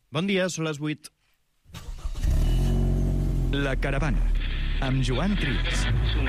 Bon dia, són les 8. La Caravana, amb Joan Trias.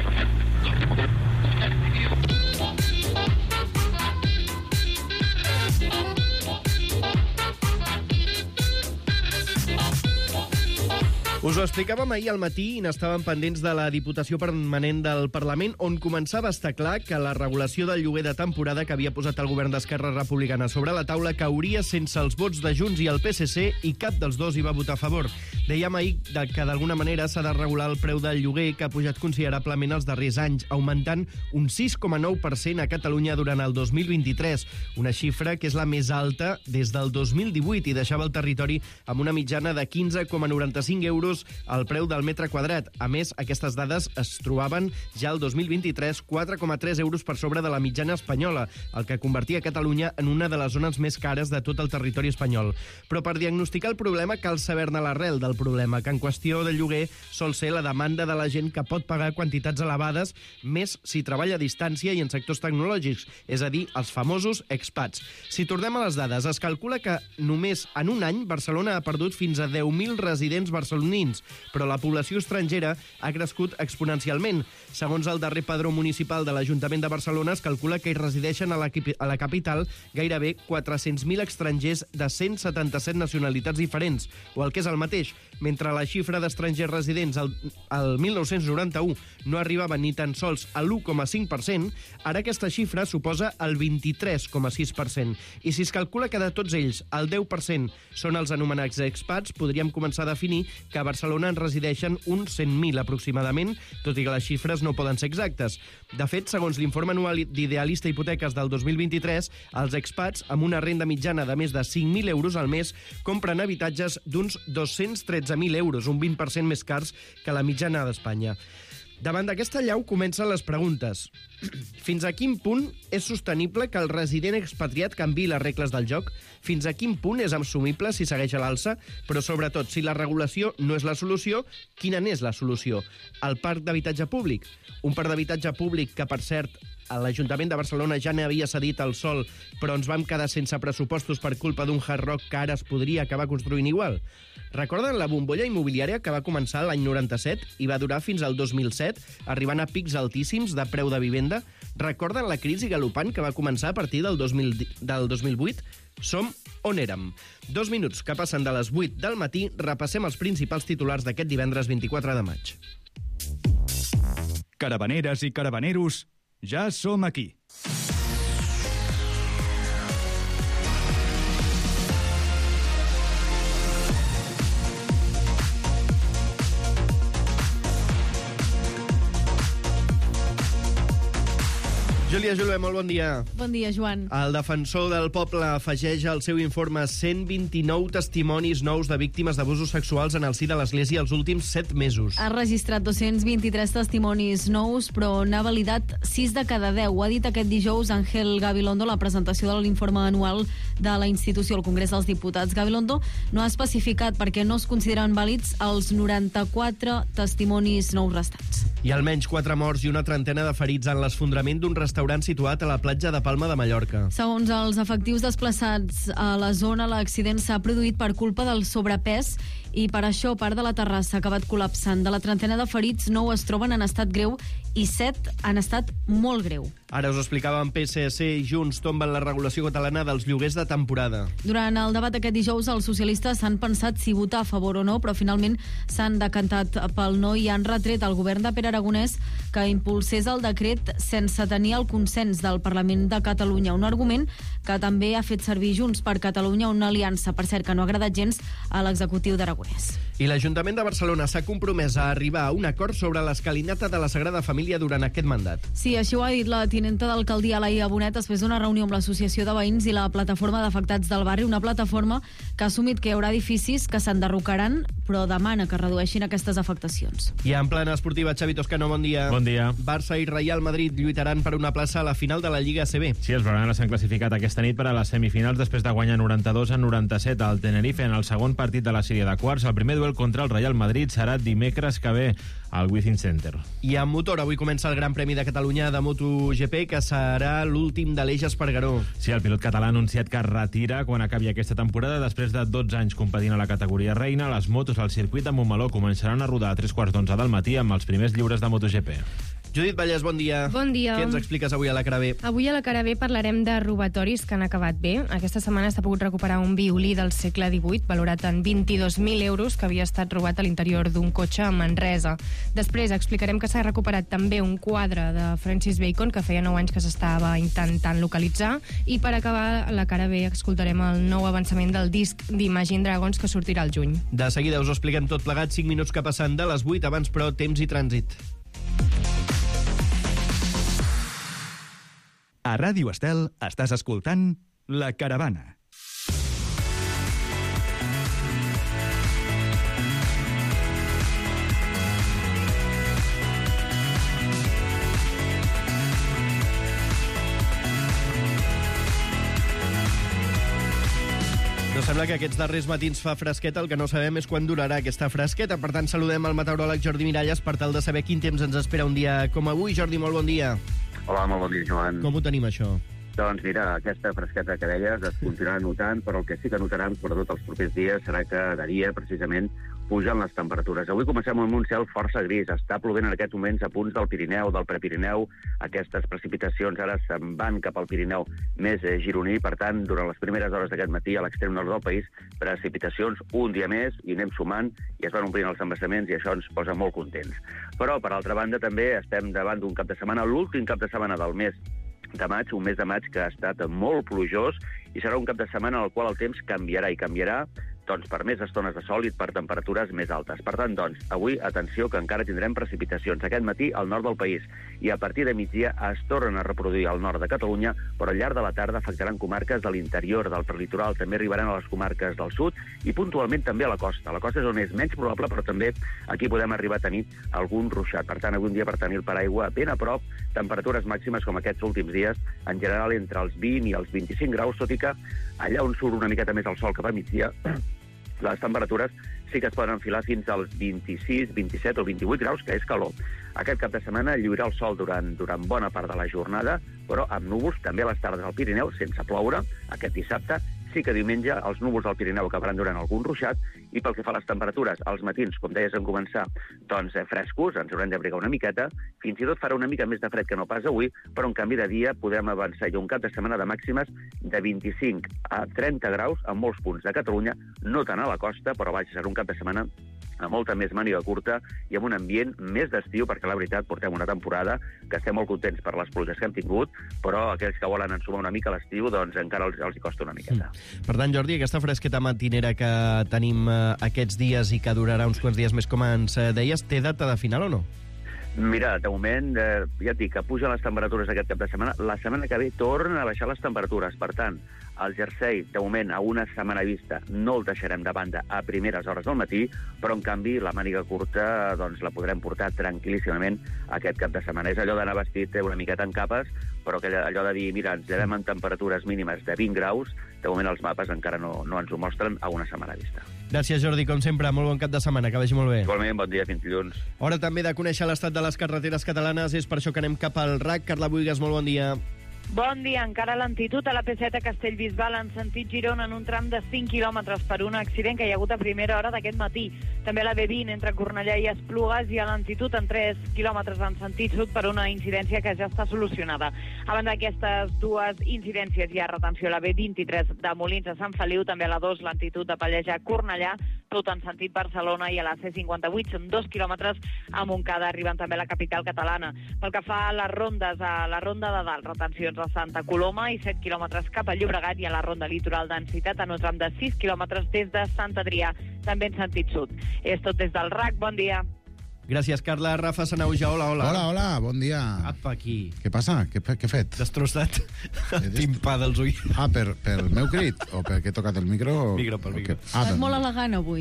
Us ho explicàvem ahir al matí i n'estàvem pendents de la Diputació Permanent del Parlament, on començava a estar clar que la regulació del lloguer de temporada que havia posat el govern d'Esquerra Republicana sobre la taula cauria sense els vots de Junts i el PSC, i cap dels dos hi va votar a favor. Dèiem ahir que d'alguna manera s'ha de regular el preu del lloguer, que ha pujat considerablement els darrers anys, augmentant un 6,9% a Catalunya durant el 2023, una xifra que és la més alta des del 2018 i deixava el territori amb una mitjana de 15,95 euros al preu del metre quadrat. A més, aquestes dades es trobaven ja el 2023 4,3 euros per sobre de la mitjana espanyola, el que convertia Catalunya en una de les zones més cares de tot el territori espanyol. Però per diagnosticar el problema cal saber-ne l'arrel del problema, que en qüestió de lloguer sol ser la demanda de la gent que pot pagar quantitats elevades, més si treballa a distància i en sectors tecnològics, és a dir, els famosos expats. Si tornem a les dades, es calcula que només en un any Barcelona ha perdut fins a 10.000 residents barcelonins, però la població estrangera ha crescut exponencialment. Segons el darrer padró municipal de l'Ajuntament de Barcelona, es calcula que hi resideixen a la capital gairebé 400.000 estrangers de 177 nacionalitats diferents, o el que és el mateix. Mentre la xifra d'estrangers residents al 1991 no arribava ni tan sols a l'1,5%, ara aquesta xifra suposa el 23,6%. I si es calcula que de tots ells el 10% són els anomenats expats, podríem començar a definir que a Barcelona en resideixen uns 100.000 aproximadament, tot i que les xifres no poden ser exactes. De fet, segons l'informe anual d'Idealista Hipoteques del 2023, els expats amb una renda mitjana de més de 5.000 euros al mes compren habitatges d'uns 213.000 euros, un 20% més cars que la mitjana d'Espanya. Davant d'aquesta allau comencen les preguntes. Fins a quin punt és sostenible que el resident expatriat canviï les regles del joc? Fins a quin punt és assumible si segueix a l'alça? Però sobretot, si la regulació no és la solució, quina n'és la solució? El parc d'habitatge públic? Un parc d'habitatge públic que, per cert, l'Ajuntament de Barcelona ja n'havia cedit el sòl, però ens vam quedar sense pressupostos per culpa d'un hard rock que ara es podria acabar construint igual. Recorden la bombolla immobiliària que va començar l'any 97 i va durar fins al 2007, arribant a pics altíssims de preu de vivenda? Recorden la crisi galopant que va començar a partir del 2008? Som on érem. 2 minuts que passen de les 8 del matí, repassem els principals titulars d'aquest divendres 24 de maig. Caravaneres i caravaneros, ja som aquí. Júlia Julve, molt bon dia. Bon dia, Joan. El defensor del poble afegeix al seu informe 129 testimonis nous de víctimes d'abusos sexuals en el si de l'Església els últims 7 mesos. Ha registrat 223 testimonis nous, però n'ha validat 6 de cada 10. Ho ha dit aquest dijous Ángel Gabilondo a la presentació de l'informe anual de la institució al Congrés dels Diputats. Gabilondo no ha especificat perquè no es consideren vàlids els 94 testimonis nous restants. Hi ha almenys 4 morts i una trentena de ferits en l'esfondrament d'un restaurant situat a la platja de Palma de Mallorca. Segons els efectius desplaçats a la zona, l'accident s'ha produït per culpa del sobrepès i per això part de la terrassa ha acabat col·lapsant. De la trentena de ferits, 9 es troben en estat greu i 7 en estat molt greu. Ara us ho explicàvem, PSC i Junts tomben la regulació catalana dels lloguers de temporada. Durant el debat aquest dijous, els socialistes s'han pensat si votar a favor o no, però finalment s'han decantat pel no i han retret al govern de Pere Aragonès que impulsés el decret sense tenir el consens del Parlament de Catalunya. Un argument que també ha fet servir Junts per Catalunya, una aliança, per cert, que no ha agradat gens a l'executiu d'Aragonès. I l'Ajuntament de Barcelona s'ha compromès a arribar a un acord sobre l'escalinata de la Sagrada Família durant aquest mandat. Sí, així ho ha dit la tinenta d'alcaldia Laia Bonet després d'una reunió amb l'Associació de Veïns i la Plataforma d'Afectats del Barri, una plataforma que ha assumit que hi haurà edificis que s'enderrocaran, però demana que redueixin aquestes afectacions. I en plana esportiva, Xavi Toscano, bon dia. Bon dia. Barça i Real Madrid lluitaran per una plaça a la final de la Lliga ACB. Sí, els blaugranes s'han classificat aquesta nit per a les semifinals després de guanyar 92-97 al Tenerife en el segon partit de la sèrie de 4. quarts. El primer duel contra el Real Madrid serà dimecres que ve al Within Center. I amb motor, avui comença el Gran Premi de Catalunya de MotoGP, que serà l'últim de l'Eix Espargaró. Sí, el pilot català ha anunciat que es retira quan acabi aquesta temporada. Després de 12 anys competint a la categoria reina, les motos al circuit de Montmeló començaran a rodar a 3:15 del matí amb els primers lliures de MotoGP. Judit Vallès, bon dia. Bon dia. Què ens expliques avui a la Cara B? Avui a la Cara B parlarem de robatoris que han acabat bé. Aquesta setmana s'ha pogut recuperar un violí del segle XVIII, valorat en 22.000 euros, que havia estat robat a l'interior d'un cotxe a Manresa. Després explicarem que s'ha recuperat també un quadre de Francis Bacon, que feia 9 anys que s'estava intentant localitzar. I per acabar la Cara B escoltarem el nou avançament del disc d'Imagine Dragons, que sortirà al juny. De seguida us ho expliquem tot plegat, 5 minuts que passen de les 8, abans però temps i trànsit. A Ràdio Estel estàs escoltant La Caravana. No sembla que aquests darrers matins fa fresqueta, el que no sabem és quan durarà aquesta fresqueta. Per tant, saludem el meteoròleg Jordi Miralles per tal de saber quin temps ens espera un dia com avui. Jordi, molt bon dia. Hola, molt bon dia, Joan. Com ho tenim, això? Doncs mira, aquesta fresqueta que deies es continuarà notant, però el que sí que notaran, sobretot els propers dies, serà que de dia, precisament, pugen les temperatures. Avui comencem amb un cel força gris. Està plovent en aquests moments a punts del Pirineu, del Prepirineu. Aquestes precipitacions ara se'n van cap al Pirineu més gironí. Per tant, durant les primeres hores d'aquest matí, a l'extrem nord del país, precipitacions un dia més, i anem sumant, i es van omplint els embassaments, i això ens posa molt contents. Però, per altra banda, també estem davant d'un cap de setmana, l'últim cap de setmana del mes de maig, un mes de maig que ha estat molt plujós, i serà un cap de setmana en el qual el temps canviarà, i canviarà doncs, per més estones de sol i per temperatures més altes. Per tant, doncs, avui, atenció, que encara tindrem precipitacions aquest matí al nord del país, i a partir de migdia es tornen a reproduir al nord de Catalunya, però al llarg de la tarda afectaran comarques de l'interior, del prelitoral, també arribaran a les comarques del sud, i puntualment també a la costa. La costa és on és menys probable, però també aquí podem arribar a tenir algun ruixat. Per tant, avui un dia per tenir el paraigua ben a prop, temperatures màximes com aquests últims dies, en general entre els 20 i els 25 graus, tot i que allà on surt una miqueta més el sol cap a migdia, les temperatures sí que es poden enfilar fins als 26, 27 o 28 graus, que és calor. Aquest cap de setmana lluirà el sol durant bona part de la jornada, però amb núvols també a les tardes al Pirineu, sense ploure. Aquest dissabte sí que diumenge els núvols del Pirineu acabaran donant algun ruixat, i pel que fa a les temperatures, als matins, com deies en començar, doncs frescos, ens haurem d'abrigar una miqueta, fins i tot farà una mica més de fred que no pas avui, però en canvi de dia podrem avançar un cap de setmana de màximes de 25 a 30 graus en molts punts de Catalunya, no tant a la costa, però vaja, serà un cap de setmana amb molta més màniga curta i amb un ambient més d'estiu, perquè la veritat portem una temporada que estem molt contents per les pluges que hem tingut, però aquells que volen ensumar una mica l'estiu, doncs encara els hi costa una miqueta. Per tant, Jordi, aquesta fresqueta matinera que tenim aquests dies i que durarà uns quants dies més, com ens deies, té data de final o no? Mira, de moment, ja et dic, que pugen les temperatures aquest cap de setmana. La setmana que ve tornen a baixar les temperatures. Per tant, el jersei, de moment, a una setmana vista, no el deixarem de banda a primeres hores del matí, però, en canvi, la màniga curta doncs, la podrem portar tranquil·líssimament aquest cap de setmana. És allò d'anar vestit una miqueta en capes, però allò de dir, mira, ens llevem en temperatures mínimes de 20 graus, de moment els mapes encara no ens ho mostren a una setmana vista. Gràcies, Jordi, com sempre. Molt bon cap de setmana, que vagi molt bé. Igualment, bon dia, fins dilluns. Hora també de conèixer l'estat de les carreteres catalanes, és per això que anem cap al RAC. Carla Buigas, molt bon dia. Bon dia. Encara lentitud a la P7 a Castellbisbal en sentit Girona en un tram de 5 quilòmetres per un accident que hi ha hagut a primera hora d'aquest matí. També a la B20 entre Cornellà i Esplugues i a lentitud en 3 quilòmetres en sentit sud per una incidència que ja està solucionada. A banda d'aquestes dues incidències hi ha retenció a la B23 de Molins a Sant Feliu, també a la 2 lentitud de Pallejà a Cornellà, tot en sentit Barcelona, i a la C58 són 2 quilòmetres a Montcada, arriben també a la capital catalana. Pel que fa a les rondes, a la ronda de dalt, retencions a Santa Coloma i 7 quilòmetres cap a Llobregat, i a la ronda litoral d'Encitat en un tram de 6 quilòmetres des de Sant Adrià, també en sentit sud. És tot des del RAC, bon dia. Gràcies, Carla. Rafa Sanauja, hola. Hola, bon dia. Apa, aquí. Què passa? Què he fet? Destrossat el timpà dels ulls. Per el meu crit? O perquè he tocat el micro? Pel micro. Estàs molt elegant avui.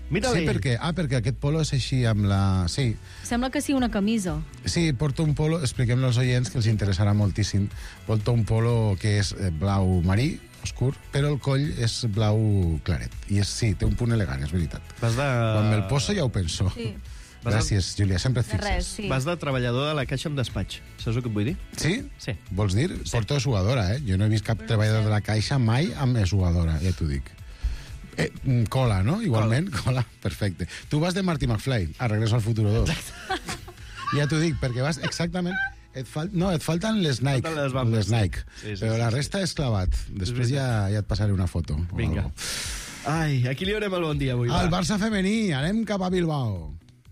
Mira-li. Sí, perquè aquest polo és així amb la... Sí, Sembla que sí, una camisa. sí, porto un polo, expliquem-lo als oients, que els interessarà moltíssim. Porto un polo que és blau marí, oscur, però el coll és blau claret. I sí, té un punt elegant, és veritat. Vas de... Quan me'l poso ja ho penso. Sí. Gràcies, Júlia, sempre et De res, fixes. sí. Vas de treballador de la caixa amb despatx. Saps el que et vull dir? Sí? Sí. Vols dir? Porto de jugadora, eh? Jo no he vist cap treballador de la caixa mai amb jugadora, ja t'ho dic. Cola, no? Igualment, cola. Perfecte. Tu vas de Marty McFly, a Regreso al Futuro 2. Ja t'ho dic, perquè vas exactament... et falten les Nike. Falten les bambes. Les Nike. Sí, però la resta és clavat. Després ja et passaré una foto. o Vinga. algo. Ai, aquí li haurem el bon dia avui. Al va. Barça femení, anem cap a Bilbao.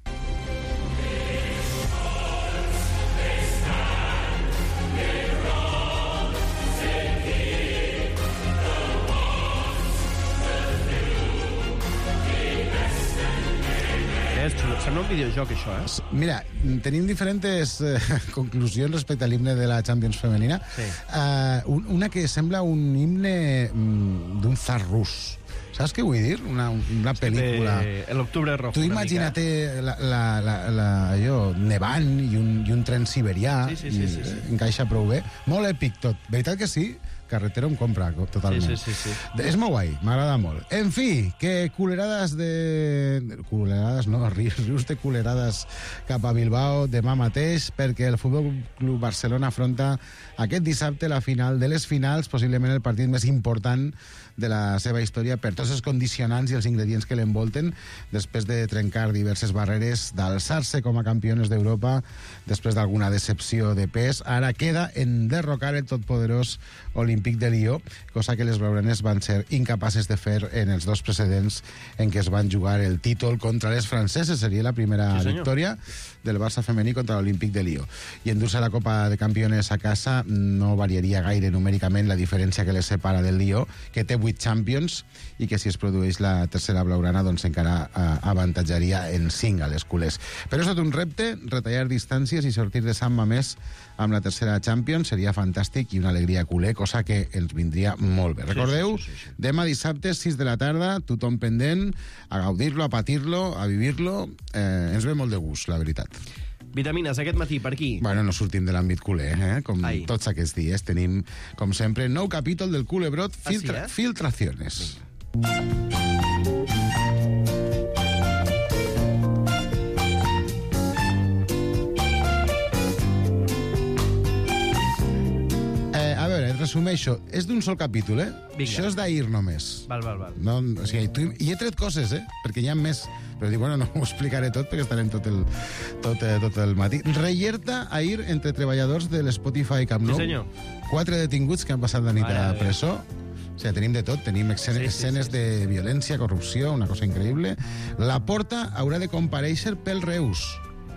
És xulo. Sembla un videojoc, això, eh? Mira, tenim diferents conclusions respecte a l'himne de la Champions femenina. Sí. Una que sembla un himne d'un tsar rus. Saps què vull dir? Una pel·lícula... L'Octubre Rojo. Tu una imagina't mica. allò, nevant i un tren siberià. Sí. Encaixa prou bé. Molt èpic tot. Veritat que sí? Carretera em compra totalment. Sí. És molt guai, m'agrada molt. En fi, que culerades de... Culerades, no, rius de culerades cap a Bilbao demà mateix, perquè el Futbol Club Barcelona afronta aquest dissabte la final de les finals, possiblement el partit més important de la seva història per tots els condicionants i els ingredients que l'envolten, després de trencar diverses barreres, d'alçar-se com a campiones d'Europa, després d'alguna decepció de pes. Ara queda en derrocar el totpoderós Olímpic de Lió, cosa que les blaugranes van ser incapaces de fer en els dos precedents en què es van jugar el títol contra les franceses. Seria la primera victòria del Barça femení contra l'Olímpic de Lió. I endur-se la Copa de Campiones a casa no variaria gaire numèricament la diferència que les separa del Lió, que té 8 Champions, i que si es produeix la tercera blaugrana doncs encara avantatjaria en 5 a les culers. Però és tot un repte, retallar distàncies i sortir de Sant Mamés amb la tercera Champions seria fantàstic i una alegria culer, cosa que ens vindria molt bé. Recordeu, demà dissabte, 6 de la tarda, tothom pendent, a gaudir-lo, a patir-lo, a vivir-lo. Ens ve molt de gust, la veritat. Vitamines, aquest matí, per aquí. Bueno, no sortim de l'àmbit culer, com tots aquests dies. Tenim, com sempre, nou capítol del Culebrot, Filtraciones. A veure, resumeixo. És d'un sol capítol, Vinga. Això és d'ahir només. Val. No, o sigui, i he tret coses, perquè hi ha més. Però dic, bueno, no ho explicaré tot perquè estarem tot el matí. Reyerta ahir entre treballadors de l'Spotify Camp Nou. Sí, senyor. 4 detinguts que han passat la nit a presó. O sigui, tenim de tot, tenim escenes de violència, corrupció, una cosa increïble. La Porta haurà de comparèixer pel Reus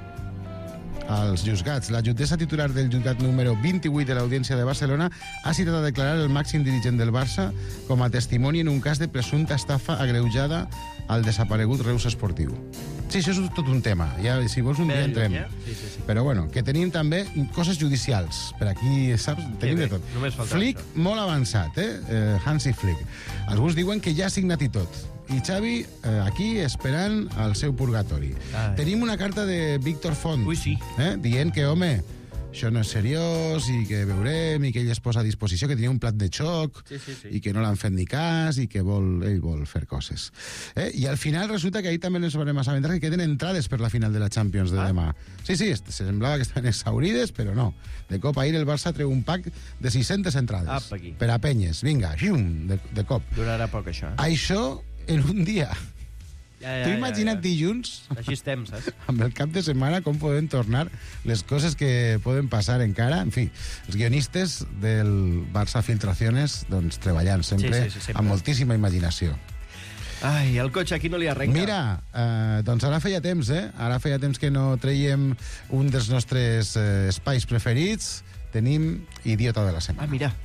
als jutjats. La jutgessa titular del jutjat número 28 de l'Audiència de Barcelona ha citat a declarar el màxim dirigent del Barça com a testimoni en un cas de presumpta estafa agreujada al desaparegut Reus Esportiu. Sí, això és tot un tema. Ja, si vols un dia entrem. Sí. Però bueno, que tenim també coses judicials. Per aquí, saps? Tenim de tot. Només falta Flick, això. molt avançat, Hansi Flick. Alguns diuen que ja ha signat i tot. I Xavi, aquí, esperant el seu purgatori. Tenim una carta de Víctor Font. Ui, sí. Dient que, home, això no és seriós i que veurem i que ell es posa a disposició, que tenia un plat de xoc i que no l'han fet ni cas i que ell vol fer coses. I al final resulta que ahir també ens vam assabentar que queden entrades per la final de la Champions de demà. Sí, semblava que estaven exaurides, però no. De cop ahir el Barça treu un pack de 600 entrades. Apa, aquí. Per a penyes. Vinga, de cop. Durarà poc, això. Això en un dia. Tu imagina't dilluns, Així estem, saps? amb el cap de setmana, com poden tornar les coses que poden passar encara. En fi, els guionistes del Barça Filtraciones, doncs, treballant sempre, sempre. amb moltíssima imaginació. Ai, el cotxe aquí no li arrenca. Mira, doncs ara feia temps, Ara feia temps que no treiem un dels nostres espais preferits. Tenim Idiota de la Setmana. Ah, mira.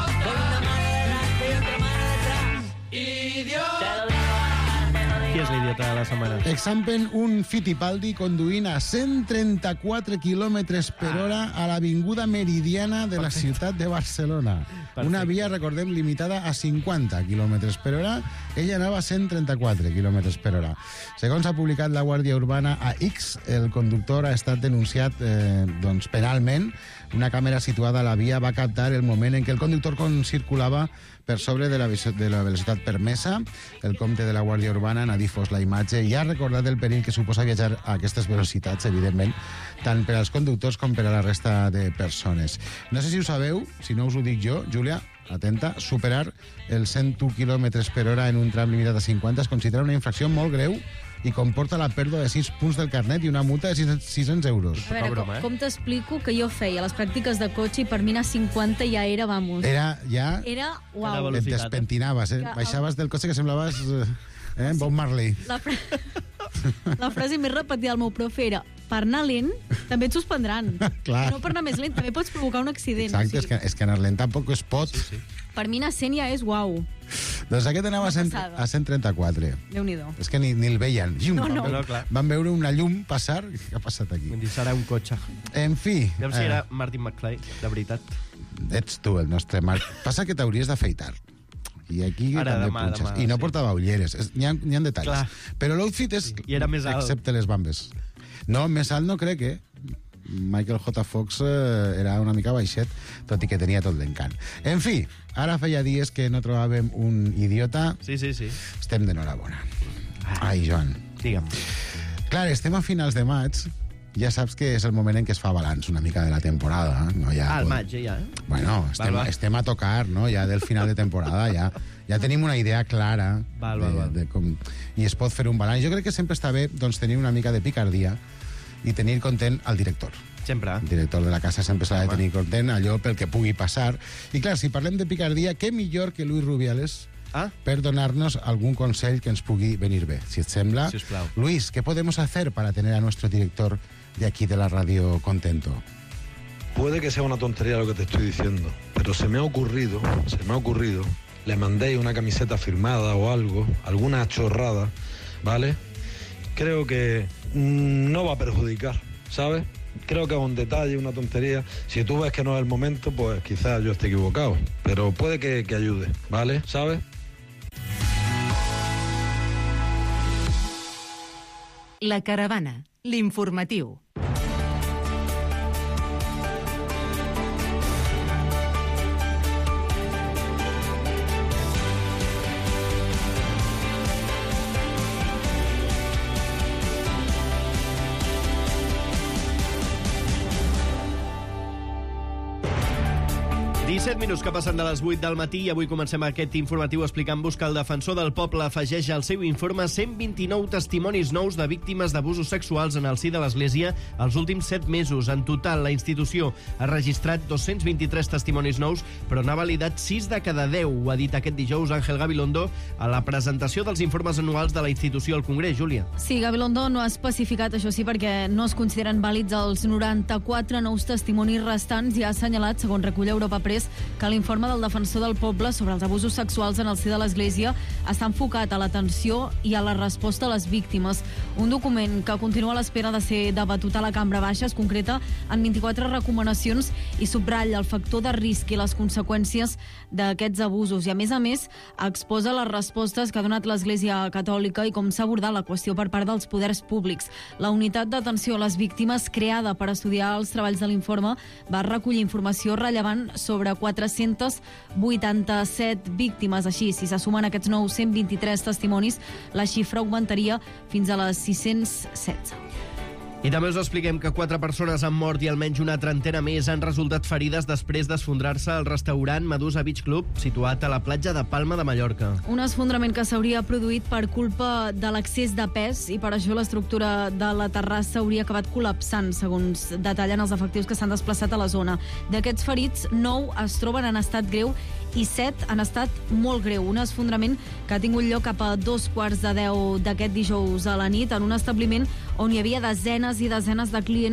Qui és l'idiota curiosetat de la setmana. Exampen un Fittipaldi conduint a 134 km per hora a l'avinguda Meridiana de la ciutat de Barcelona. Perfecte. Una via, recordem, limitada a 50 km per hora. Ella anava a 134 km per hora. Segons ha publicat la Guàrdia Urbana a X, el conductor ha estat denunciat penalment. Una càmera situada a la via va captar el moment en què el conductor circulava per sobre de la velocitat permesa. El comte de la Guàrdia Urbana, Nadí Fos la imatge, i ha recordat el perill que suposa viatjar a aquestes velocitats, evidentment, tant per als conductors com per a la resta de persones. No sé si ho sabeu, si no us ho dic jo, Júlia, atenta, superar els 101 km per hora en un tram limitat a 50 es considera una infracció molt greu i comporta la pèrdua de 6 punts del carnet i una multa de 600 euros. A veure, com t'explico que jo feia les pràctiques de cotxe i per mi anar a 50 ja era, vamos... Era, uau. Et despentinaves, baixaves del cotxe que semblaves Bob Marley. La frase més repetida del meu profe era: per anar lent, també et suspendran. Clar. No per anar més lent, també pots provocar un accident. Exacte, és que anar lent tampoc es pot. Sí. Per mi anar 100 ja és uau. Doncs aquest anava a 134. Déu-n'hi-do. És que ni el veien. No. Van veure una llum passar. Què ha passat aquí? Vull dir, serà un cotxe. En fi... Aviam si era Martin McFly, de veritat. Ets tu, el nostre Marc. Passa que t'hauries d'afeitar. I aquí Ara, també demà, punxes. demà, I no sí. portava ulleres. N'hi ha detalls. Clar. Però l'outfit és... I era més alt. Excepte les bambes. No, més alt no crec, Michael J. Fox era una mica baixet, tot i que tenia tot l'encant. En fi, ara feia dies que no trobàvem un idiota. Sí. Estem d'enhorabona. Ai, Joan. Digue'm. Clar, estem a finals de maig. Ja saps que és el moment en què es fa balanç una mica de la temporada. No? Al maig, ja. Bueno, estem a tocar, no? Ja del final de temporada, ja tenim una idea clara de com... I es pot fer un balanç. Jo crec que sempre està bé tenir una mica de picardia i tenir content al director. Sempre. El director de la casa sempre s'ha de tenir content, allò pel que pugui passar. I clar, si parlem de picardia, què millor que Luis Rubiales per donar-nos algún consell que ens pugui venir bé. Si et sembla, Luis, ¿qué podemos hacer para tener a nuestro director de aquí de la radio contento? Puede que sea una tontería lo que te estoy diciendo, pero se me ha ocurrido, le mandéis una camiseta firmada o algo, alguna chorrada, ¿vale? Creo que no va a perjudicar, ¿sabes? Creo que es un detalle, una tontería. Si tú ves que no es el momento, pues quizás yo esté equivocado, pero puede que ayude, ¿vale? ¿Sabes? La Caravana, l'informatiu. Set minuts que passen de les 8 del matí i avui comencem aquest informatiu explicant-vos que el defensor del poble afegeix al seu informe 129 testimonis nous de víctimes d'abusos sexuals en el si de l'Església els últims 7 mesos. En total, la institució ha registrat 223 testimonis nous, però n'ha validat 6 de cada 10. Ho ha dit aquest dijous Ángel Gabilondo a la presentació dels informes anuals de la institució al Congrés. Júlia. Sí, Gabilondo no ha especificat, això sí, perquè no es consideren vàlids els 94 nous testimonis restants i ha assenyalat, segons recull Europa Press, que l'informe del defensor del poble sobre els abusos sexuals en el si de l'Església està enfocat a l'atenció i a la resposta a les víctimes. Un document que continua a l'espera de ser debatut a la Cambra Baixa es concreta en 24 recomanacions i subratlla el factor de risc i les conseqüències d'aquests abusos. I, a més, exposa les respostes que ha donat l'Església Catòlica i com s'ha abordat la qüestió per part dels poders públics. La unitat d'atenció a les víctimes, creada per estudiar els treballs de l'informe, va recollir informació rellevant sobre 487 víctimes. Així, si se sumen aquests nous 123 testimonis, la xifra augmentaria fins a les 616. I també us expliquem que 4 persones han mort i almenys una trentena més han resultat ferides després d'esfondrar-se al restaurant Medusa Beach Club, situat a la platja de Palma de Mallorca. Un esfondrament que s'hauria produït per culpa de l'excés de pes i per això l'estructura de la terrassa hauria acabat col·lapsant, segons detallen els efectius que s'han desplaçat a la zona. D'aquests ferits, 9 es troben en estat greu i 7 han estat molt greu. Un esfondrament que ha tingut lloc cap a 2:15 d'aquest dijous a la nit en un establiment on hi havia desenes i desenes de clients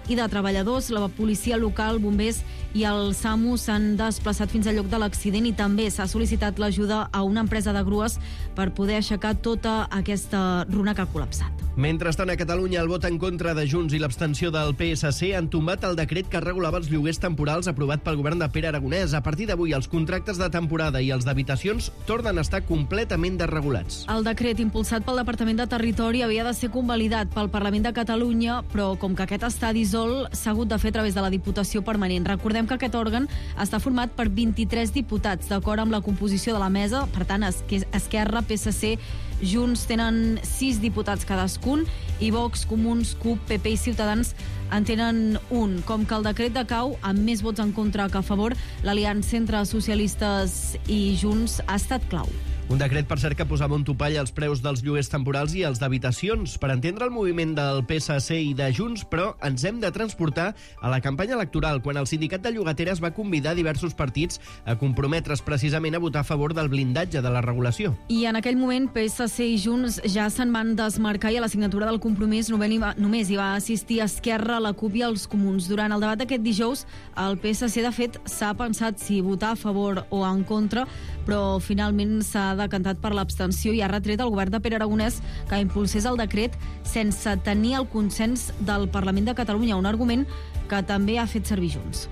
i de treballadors. La policia local, bombers i el SAMU s'han desplaçat fins al lloc de l'accident i també s'ha sol·licitat l'ajuda a una empresa de grues per poder aixecar tota aquesta runa que ha col·lapsat. Mentrestant, a Catalunya, el vot en contra de Junts i l'abstenció del PSC han tombat el decret que regulava els lloguers temporals aprovat pel govern de Pere Aragonès. A partir d'avui, els contractes de temporada i els d'habitacions tornen a estar completament desregulats. El decret impulsat pel Departament de Territori havia de ser convalidat pel Parlament de Catalunya, però com que aquest està dissolt, s'ha hagut de fer a través de la Diputació Permanent. Recordem que aquest òrgan està format per 23 diputats, d'acord amb la composició de la mesa. Per tant, Esquerra, PSC, Junts tenen 6 diputats cadascun i Vox, Comuns, CUP, PP i Ciutadans en tenen un. Com que el decret decau amb més vots en contra que a favor, l'aliança entre socialistes i Junts ha estat clau. Un decret, per cert, que posava un topall als preus dels lloguers temporals i els d'habitacions. Per entendre el moviment del PSC i de Junts, però ens hem de transportar a la campanya electoral, quan el sindicat de llogateres va convidar diversos partits a comprometre's precisament a votar a favor del blindatge de la regulació. I en aquell moment PSC i Junts ja se'n van desmarcar i a la signatura del compromís només hi va assistir Esquerra, la CUP i els Comuns. Durant el debat d'aquest dijous, el PSC, de fet, s'ha pensat si votar a favor o en contra, però finalment s'ha decantat per l'abstenció i ha retret al govern de Pere Aragonès que impulsés el decret sense tenir el consens del Parlament de Catalunya, un argument que també ha fet servir Junts.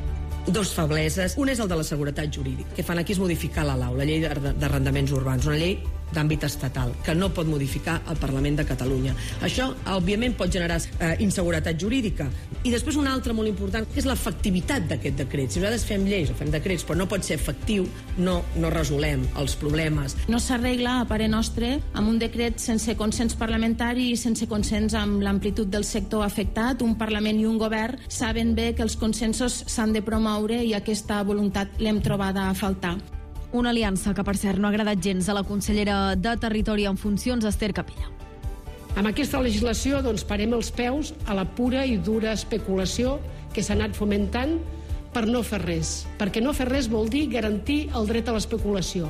Dos febleses. Un és el de la seguretat jurídica. Que fan aquí és modificar la LAU, la llei d'arrendaments urbans, una llei d'àmbit estatal, que no pot modificar el Parlament de Catalunya. Això, òbviament, pot generar inseguretat jurídica. I després una altra molt important, que és l'efectivitat d'aquest decret. Si nosaltres fem lleis o fem decrets, però no pot ser efectiu, no resolem els problemes. No s'arregla, a parer nostre, amb un decret sense consens parlamentari i sense consens amb l'amplitud del sector afectat. Un Parlament i un govern saben bé que els consensos s'han de promoure i aquesta voluntat l'hem trobada a faltar. Una aliança que, per cert, no ha agradat gens a la consellera de Territori en funcions, Esther Capella. Amb aquesta legislació parem els peus a la pura i dura especulació que s'ha anat fomentant per no fer res. Perquè no fer res vol dir garantir el dret a l'especulació.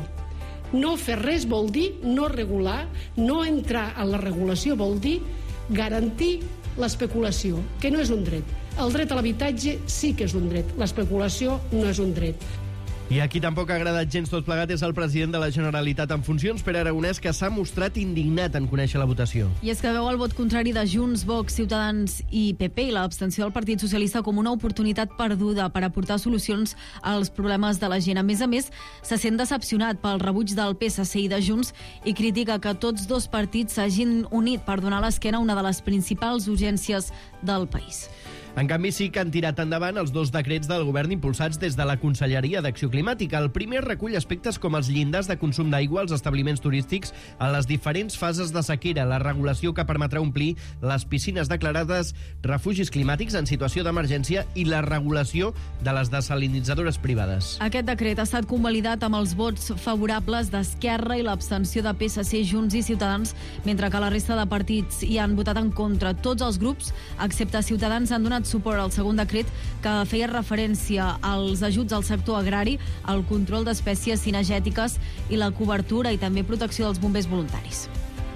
No fer res vol dir no regular, no entrar en la regulació vol dir garantir l'especulació, que no és un dret. El dret a l'habitatge sí que és un dret, l'especulació no és un dret. I a qui tampoc ha agradat gens tot plegat és el president de la Generalitat en funcions, Pere Aragonès, que s'ha mostrat indignat en conèixer la votació. I és que veu el vot contrari de Junts, Vox, Ciutadans i PP i l'abstenció del Partit Socialista com una oportunitat perduda per aportar solucions als problemes de la gent. A més, se sent decepcionat pel rebuig del PSC i de Junts i critica que tots dos partits s'hagin unit per donar l'esquena a una de les principals urgències del país. En canvi, sí que han tirat endavant els dos decrets del govern impulsats des de la Conselleria d'Acció Climàtica. El primer recull aspectes com els llindars de consum d'aigua als establiments turístics a les diferents fases de sequera, la regulació que permetrà omplir les piscines declarades refugis climàtics en situació d'emergència i la regulació de les desalinitzadores privades. Aquest decret ha estat convalidat amb els vots favorables d'Esquerra i l'abstenció de PSC, Junts i Ciutadans, mentre que la resta de partits hi han votat en contra. Tots els grups, excepte Ciutadans, han donat suport al segon decret que feia referència als ajuts al sector agrari, al control d'espècies cinegètiques i la cobertura i també protecció dels bombers voluntaris.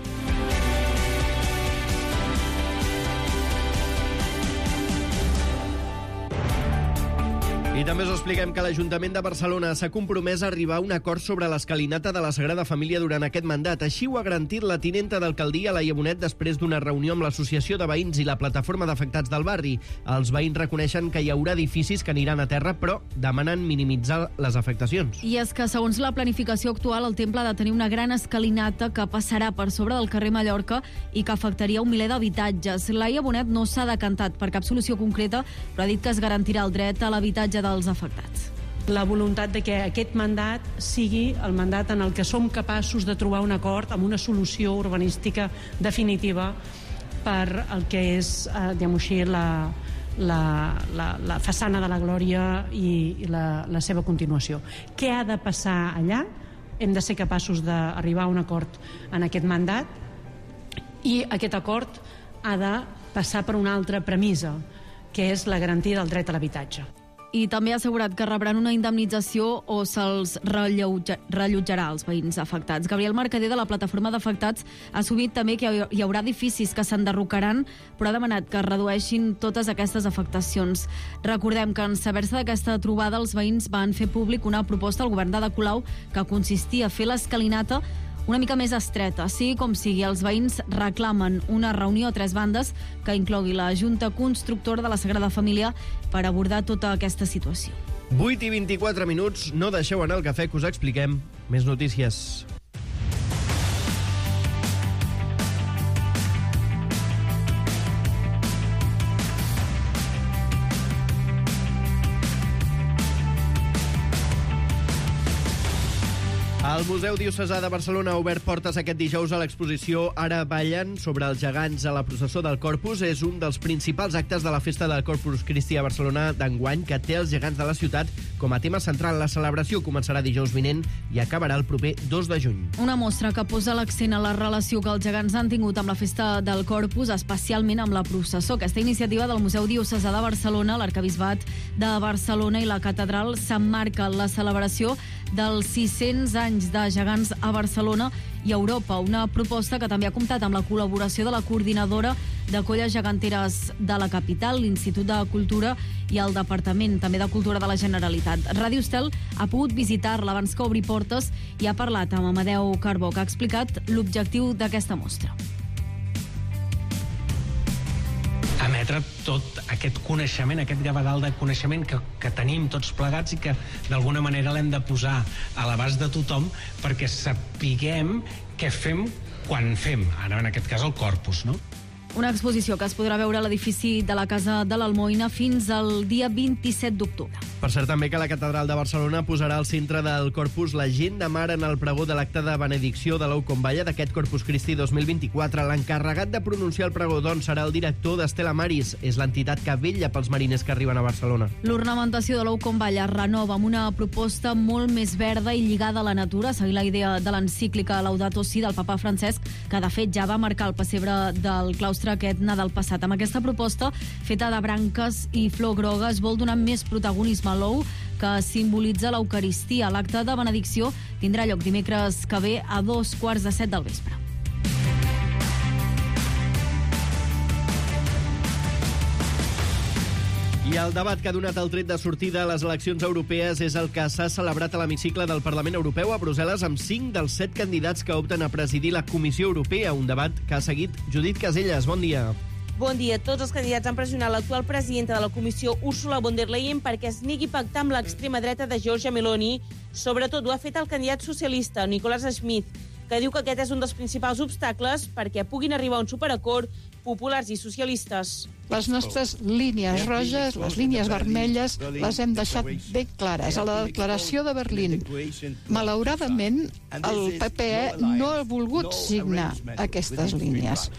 I també us expliquem que l'Ajuntament de Barcelona s'ha compromès a arribar a un acord sobre l'escalinata de la Sagrada Família durant aquest mandat. Així ho ha garantit la tinenta d'alcaldia, Laia Bonet, després d'una reunió amb l'Associació de Veïns i la Plataforma d'Afectats del Barri. Els veïns reconeixen que hi haurà edificis que aniran a terra, però demanen minimitzar les afectacions. I és que, segons la planificació actual, el temple ha de tenir una gran escalinata que passarà per sobre del carrer Mallorca i que afectaria un miler d'habitatges. Laia Bonet no s'ha decantat per cap solució concreta, però ha dit que es garantirà el dret a l'habitatge dels afectats. La voluntat de que aquest mandat sigui el mandat en el que som capaços de trobar un acord amb una solució urbanística definitiva per el que és, diguem-ho així, la façana de la Glòria i la seva continuació. Què ha de passar allà? Hem de ser capaços d'arribar a un acord en aquest mandat i aquest acord ha de passar per una altra premissa, que és la garantia del dret a l'habitatge. I també ha assegurat que rebran una indemnització o se'ls rellotjarà als veïns afectats. Gabriel Mercader, de la plataforma d'afectats, ha assumit també que hi haurà edificis que s'enderrocaran, però ha demanat que es redueixin totes aquestes afectacions. Recordem que en saber-se d'aquesta trobada, els veïns van fer públic una proposta al govern d'Ada Colau que consistia a fer l'escalinata una mica més estreta. Sigui com sigui, els veïns reclamen una reunió a 3 bandes que inclogui la Junta Constructora de la Sagrada Família per abordar tota aquesta situació. 8:24 minuts, no deixeu anar el cafè que us expliquem més notícies. El Museu Diocesà de Barcelona ha obert portes aquest dijous a l'exposició Ara ballen sobre els gegants a la processó del Corpus. És un dels principals actes de la festa del Corpus Christi a Barcelona d'enguany, que té els gegants de la ciutat com a tema central. La celebració començarà dijous vinent i acabarà el proper 2 de juny. Una mostra que posa l'accent a la relació que els gegants han tingut amb la festa del Corpus, especialment amb la processó. Aquesta iniciativa del Museu Diocesà de Barcelona, l'Arquebisbat de Barcelona i la Catedral s'emmarca en la celebració dels 600 anys de gegants a Barcelona i a Europa. Una proposta que també ha comptat amb la col·laboració de la coordinadora de colles geganteres de la capital, l'Institut de Cultura i el Departament també de Cultura de la Generalitat. Ràdio Estel ha pogut visitar-la abans que obri portes i ha parlat amb Amadeu Carbó, que ha explicat l'objectiu d'aquesta mostra. Emetre tot aquest coneixement, aquest gavadal de coneixement que tenim tots plegats i que d'alguna manera l'hem de posar a l'abast de tothom perquè sapiguem què fem quan fem, ara en aquest cas el Corpus, no? Una exposició que es podrà veure a l'edifici de la Casa de l'Almoina fins al dia 27 d'octubre. Per cert, també que la Catedral de Barcelona posarà al centre del Corpus la gent de mar en el pregó de l'acte de benedicció de l'Ou Comballa d'aquest Corpus Christi 2024. L'encarregat de pronunciar el pregó, doncs, serà el director d'Estela Maris. És l'entitat que vetlla pels mariners que arriben a Barcelona. L'ornamentació de l'Ou Comballa es renova amb una proposta molt més verda i lligada a la natura, seguint la idea de l'encíclica Laudato Si del papa Francesc, que de fet ja va marcar el pessebre del claustre aquest Nadal passat. Amb aquesta proposta, feta de branques i flor groga, es vol donar més protagonisme a l'ou, que simbolitza l'Eucaristia. L'acte de benedicció tindrà lloc dimecres que ve a 7:15 del vespre. I el debat que ha donat el tret de sortida a les eleccions europees és el que s'ha celebrat a l'hemicicle del Parlament Europeu a Brussel·les amb 5 dels 7 candidats que opten a presidir la Comissió Europea. Un debat que ha seguit Judit Caselles. Bon dia. Bon dia. Tots els candidats han pressionat l'actual presidenta de la Comissió, Ursula von der Leyen, perquè es negui a pactar amb l'extrema dreta de Giorgia Meloni. Sobretot ho ha fet el candidat socialista, Nicolas Schmid, que diu que aquest és un dels principals obstacles perquè puguin arribar a un superacord populars i socialistes. Les nostres línies roges, les línies vermelles, les hem deixat ben clares a la declaració de Berlín. Malauradament, el PPE no ha volgut signar aquestes línies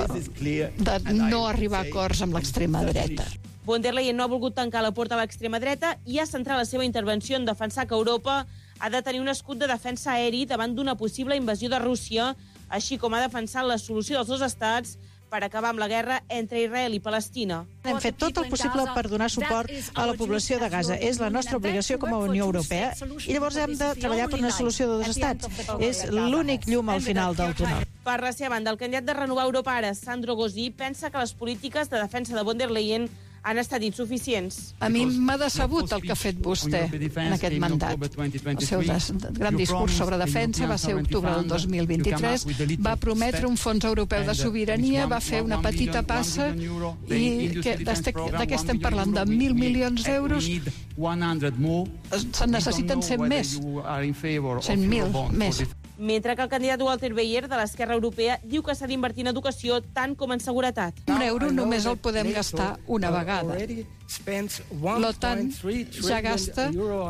de no arribar a acords amb l'extrema dreta. Von der Leyen no ha volgut tancar la porta a l'extrema dreta i ha centrat la seva intervenció en defensar que Europa ha de tenir un escut de defensa aeri davant d'una possible invasió de Rússia, així com ha defensat la solució dels 2 estats per acabar amb la guerra entre Israel i Palestina. Hem fet tot el possible per donar suport a la població de Gaza. És la nostra obligació com a Unió Europea i llavors hem de treballar per una solució de 2 estats. És l'únic llum al final del túnel. Per la seva banda, el candidat de Renovar Europa ara, Sandro Gosí, pensa que les polítiques de defensa de von der Leyen han estat insuficients. A mi m'ha decebut el que ha fet vostè en aquest mandat. El seu gran discurs sobre defensa va ser octubre del 2023, va prometre un fons europeu de sobirania, va fer una petita passa i de què estem parlant? De 1.000 milions d'euros? Se'n necessiten 100 més. 100.000 més. Mentre que el candidat Walter Beyer, de l'Esquerra Europea, diu que s'ha d'invertir en educació tant com en seguretat. Un euro només el podem gastar una vegada. L'OTAN ja gasta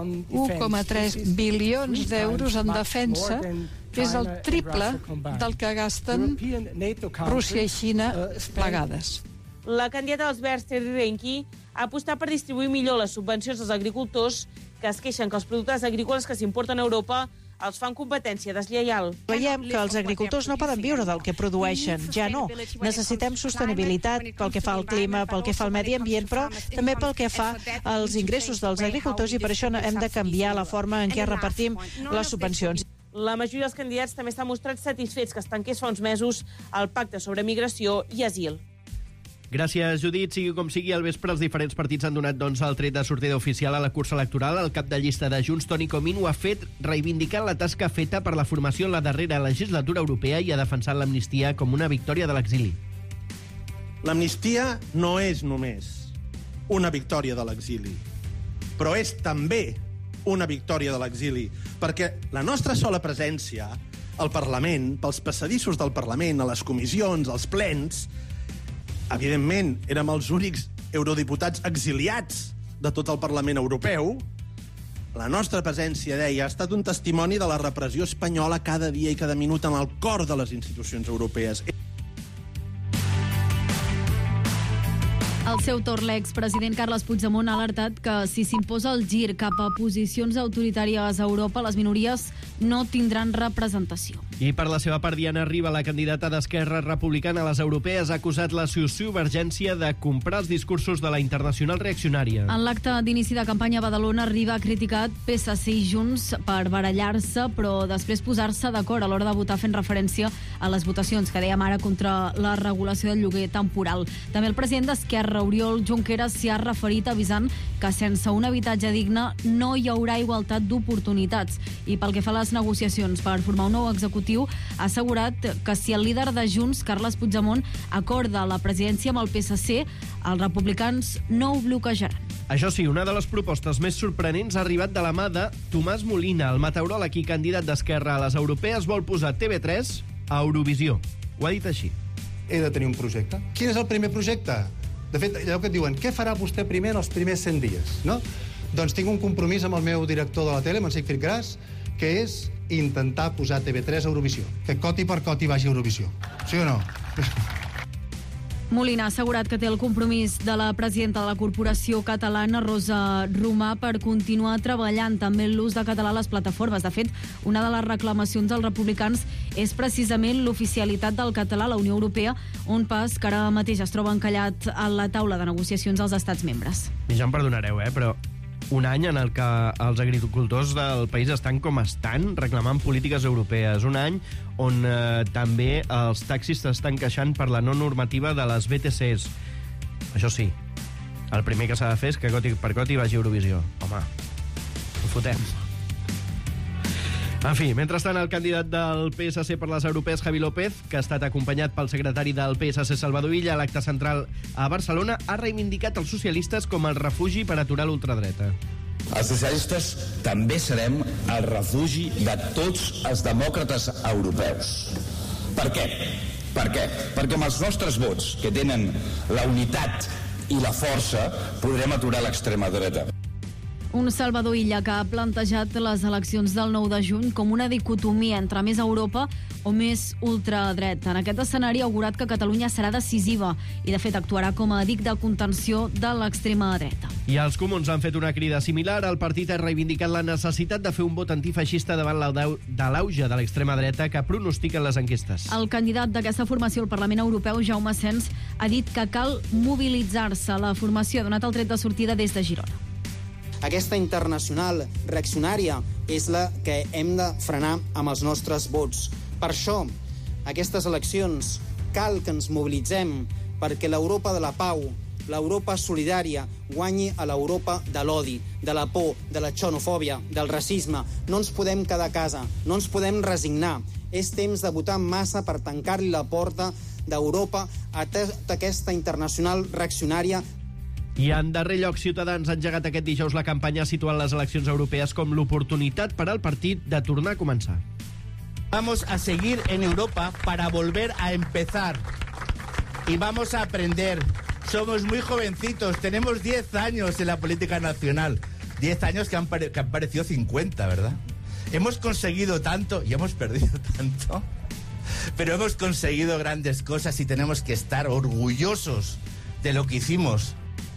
1,3 bilions d'euros en defensa, que és el triple del que gasten Rússia i Xina plegades. La candidata dels Verds, Terry Reinke, ha apostat per distribuir millor les subvencions als agricultors que es queixen que els productes agrícoles que s'importen a Europa els fan competència deslleial. Veiem que els agricultors no poden viure del que produeixen, ja no. Necessitem sostenibilitat pel que fa al clima, pel que fa al medi ambient, però també pel que fa als ingressos dels agricultors i per això hem de canviar la forma en què repartim les subvencions. La majoria dels candidats també s'han mostrat satisfets que es tanqués fa uns mesos el pacte sobre migració i asil. Gràcies, Judit. Sigui com sigui, al vespre els diferents partits han donat el tret de sortida oficial a la cursa electoral. El cap de llista de Junts, Toni Comín, ho ha fet reivindicant la tasca feta per la formació en la darrera legislatura europea i ha defensat l'amnistia com una victòria de l'exili. L'amnistia no és només una victòria de l'exili, però és també una victòria de l'exili, perquè la nostra sola presència al Parlament, pels passadissos del Parlament, a les comissions, als plens, evidentment, érem els únics eurodiputats exiliats de tot el Parlament Europeu. La nostra presència, deia, ha estat un testimoni de la repressió espanyola cada dia i cada minut en el cor de les institucions europees. Al seu torn, l'expresident Carles Puigdemont ha alertat que si s'imposa el gir cap a posicions autoritàries a Europa, les minories no tindran representació. I per la seva part, Diana Riba, la candidata d'Esquerra Republicana a les europees, ha acusat la sociovergència de comprar els discursos de la Internacional Reaccionària. En l'acte d'inici de campanya a Badalona, Riba ha criticat PSC i Junts per barallar-se, però després posar-se d'acord a l'hora de votar fent referència a les votacions que dèiem ara contra la regulació del lloguer temporal. També el president d'Esquerra, Oriol Junqueras, s'hi ha referit avisant que sense un habitatge digne no hi haurà igualtat d'oportunitats. I pel que fa a les negociacions per formar un nou executiu, ha assegurat que si el líder de Junts, Carles Puigdemont, acorda la presidència amb el PSC, els republicans no ho bloquejaran. Això sí, una de les propostes més sorprenents ha arribat de la mà de Tomàs Molina, el meteoròleg i candidat d'Esquerra a les europees, vol posar TV3 a Eurovisió. Ho ha dit així. He de tenir un projecte. Quin és el primer projecte? De fet, allò que et diuen, què farà vostè primer en els primers 100 dies? No? Doncs tinc un compromís amb el meu director de la tele, amb en Sigfrid Gras, que és intentar posar TV3 a Eurovisió. Que coti per coti vagi a Eurovisió. Sí o no? Molina ha assegurat que té el compromís de la presidenta de la corporació catalana, Rosa Romà, per continuar treballant també en l'ús de català a les plataformes. De fet, una de les reclamacions dels republicans és precisament l'oficialitat del català a la Unió Europea, un pas que ara mateix es troba encallat a la taula de negociacions dels estats membres. I ja em perdonareu, però un any en el que els agricultors del país estan com estan, reclamant polítiques europees. Un any on també els taxis s'estan queixant per la no normativa de les VTCs. Això sí, el primer que s'ha de fer és que coti per coti vagi a Eurovisió. Home, ho fotem. En fi, mentrestant, el candidat del PSC per les europees, Javi López, que ha estat acompanyat pel secretari del PSC, Salvador Illa, a l'acte central a Barcelona, ha reivindicat els socialistes com el refugi per aturar l'ultradreta. Els socialistes també serem el refugi de tots els demòcrates europeus. Per què? Per què? Perquè amb els nostres vots, que tenen la unitat i la força, podrem aturar l'extrema dreta. Un Salvador Illa que ha plantejat les eleccions del 9 de juny com una dicotomia entre més Europa o més ultradreta. En aquest escenari ha augurat que Catalunya serà decisiva i, de fet, actuarà com a dic de contenció de l'extrema dreta. I els comuns han fet una crida similar. El partit ha reivindicat la necessitat de fer un vot antifeixista davant de l'auge de l'extrema dreta que pronostiquen les enquestes. El candidat d'aquesta formació al Parlament Europeu, Jaume Sens, ha dit que cal mobilitzar-se. La formació ha donat el tret de sortida des de Girona. Aquesta internacional reaccionària és la que hem de frenar amb els nostres vots. Per això, aquestes eleccions cal que ens mobilitzem perquè l'Europa de la pau, l'Europa solidària, guanyi a l'Europa de l'odi, de la por, de la xenofòbia, del racisme. No ens podem quedar a casa, no ens podem resignar. És temps de votar en massa per tancar-li la porta d'Europa a tota aquesta internacional reaccionària. I en darrer lloc, Ciutadans ha engegat aquest dijous la campanya situant les eleccions europees com l'oportunitat per al partit de tornar a començar. Vamos a seguir en Europa para volver a empezar. Y vamos a aprender. Somos muy jovencitos, tenemos 10 años en la política nacional. 10 años que han parecido 50, ¿verdad? Hemos conseguido tanto y hemos perdido tanto. Pero hemos conseguido grandes cosas y tenemos que estar orgullosos de lo que hicimos.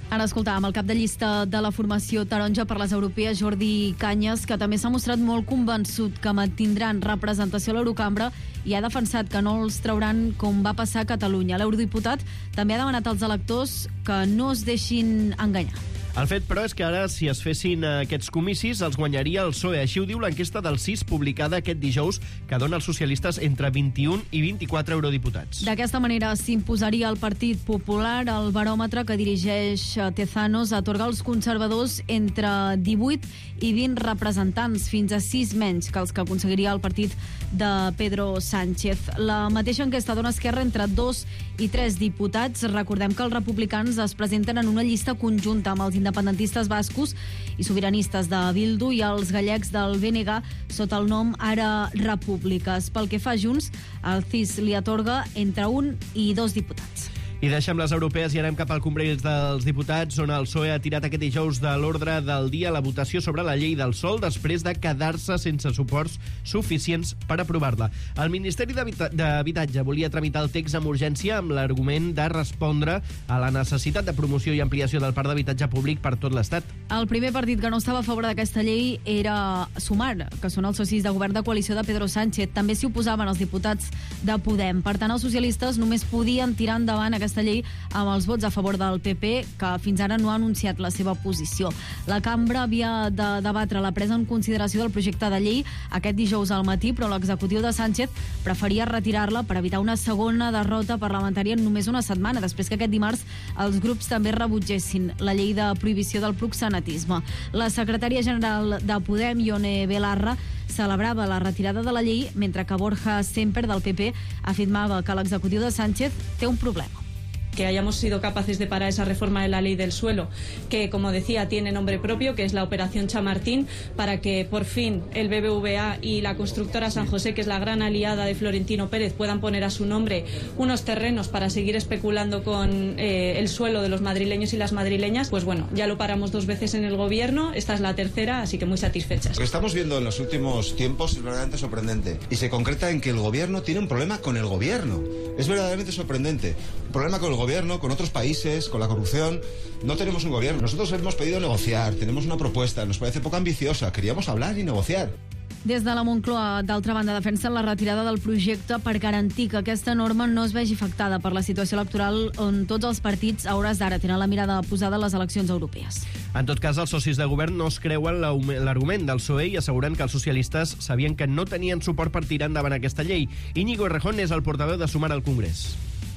Ara escoltàvem el cap de llista de la formació taronja per les europees, Jordi Cañas, que també s'ha mostrat molt convençut que mantindran representació a l'Eurocambra i ha defensat que no els trauran com va passar a Catalunya. L'eurodiputat també ha demanat als electors que no es deixin enganyar. El fet, però, és que ara, si es fessin aquests comicis, els guanyaria el PSOE. Així ho diu l'enquesta del CIS, publicada aquest dijous, que dona als socialistes entre 21 i 24 eurodiputats. D'aquesta manera s'imposaria el Partit Popular. El baròmetre que dirigeix Tezanos atorga als conservadors entre 18 i 20 representants, fins a 6 menys que els que aconseguiria el partit de Pedro Sánchez. La mateixa enquesta dona Esquerra entre 2 i 3 diputats. Recordem que els republicans es presenten en una llista conjunta amb els independentistes bascos i sobiranistes de Bildu i els gallecs del BNG sota el nom Ara Repúbliques. Pel que fa a Junts, el CIS li atorga entre 1 i 2 diputats. I deixem les europees i anem cap al Congrés dels Diputats, on el PSOE ha tirat aquest dijous de l'ordre del dia la votació sobre la llei del sòl després de quedar-se sense suports suficients per aprovar-la. El Ministeri d'Habitatge volia tramitar el text amb urgència amb l'argument de respondre a la necessitat de promoció i ampliació del parc d'habitatge públic per tot l'Estat. El primer partit que no estava a favor d'aquesta llei era Sumar, que són els socis de govern de coalició de Pedro Sánchez. També s'hi oposaven els diputats de Podem. Per tant, els socialistes només podien tirar endavant aquesta llei amb els vots a favor del PP, que fins ara no ha anunciat la seva posició. La cambra havia de debatre la presa en consideració del projecte de llei aquest dijous al matí, però l'executiu de Sánchez preferia retirar-la per evitar una segona derrota parlamentària en només una setmana, després que aquest dimarts els grups també rebutgessin la llei de prohibició del proxenetisme. La secretària general de Podem, Ione Belarra, celebrava la retirada de la llei, mentre que Borja Semper, del PP, afirmava que l'executiu de Sánchez té un problema. Que hayamos sido capaces de parar esa reforma de la ley del suelo, que, como decía, tiene nombre propio, que es la Operación Chamartín, para que por fin el BBVA y la constructora San José, que es la gran aliada de Florentino Pérez, puedan poner a su nombre unos terrenos para seguir especulando con el suelo de los madrileños y las madrileñas. Pues bueno, ya lo paramos 2 veces en el gobierno, esta es la tercera, así que muy satisfechas. Lo que estamos viendo en los últimos tiempos es verdaderamente sorprendente y se concreta en que el gobierno tiene un problema con el gobierno. Es verdaderamente sorprendente. Un problema con el gobierno, con otros países, con la corrupción. No tenemos un gobierno. Nosotros hemos pedido negociar, tenemos una propuesta, nos parece poco ambiciosa. Queríamos hablar y negociar. Des de la Moncloa, d'altra banda, defensen la retirada del projecte per garantir que aquesta norma no es vegi afectada per la situació electoral on tots els partits a hores d'ara tenen la mirada posada a les eleccions europees. En tot cas, els socis de govern no es creuen l'argument del PSOE i asseguren que els socialistes sabien que no tenien suport per tirar endavant aquesta llei. Íñigo Errejón és el portaveu de Sumar al Congrés.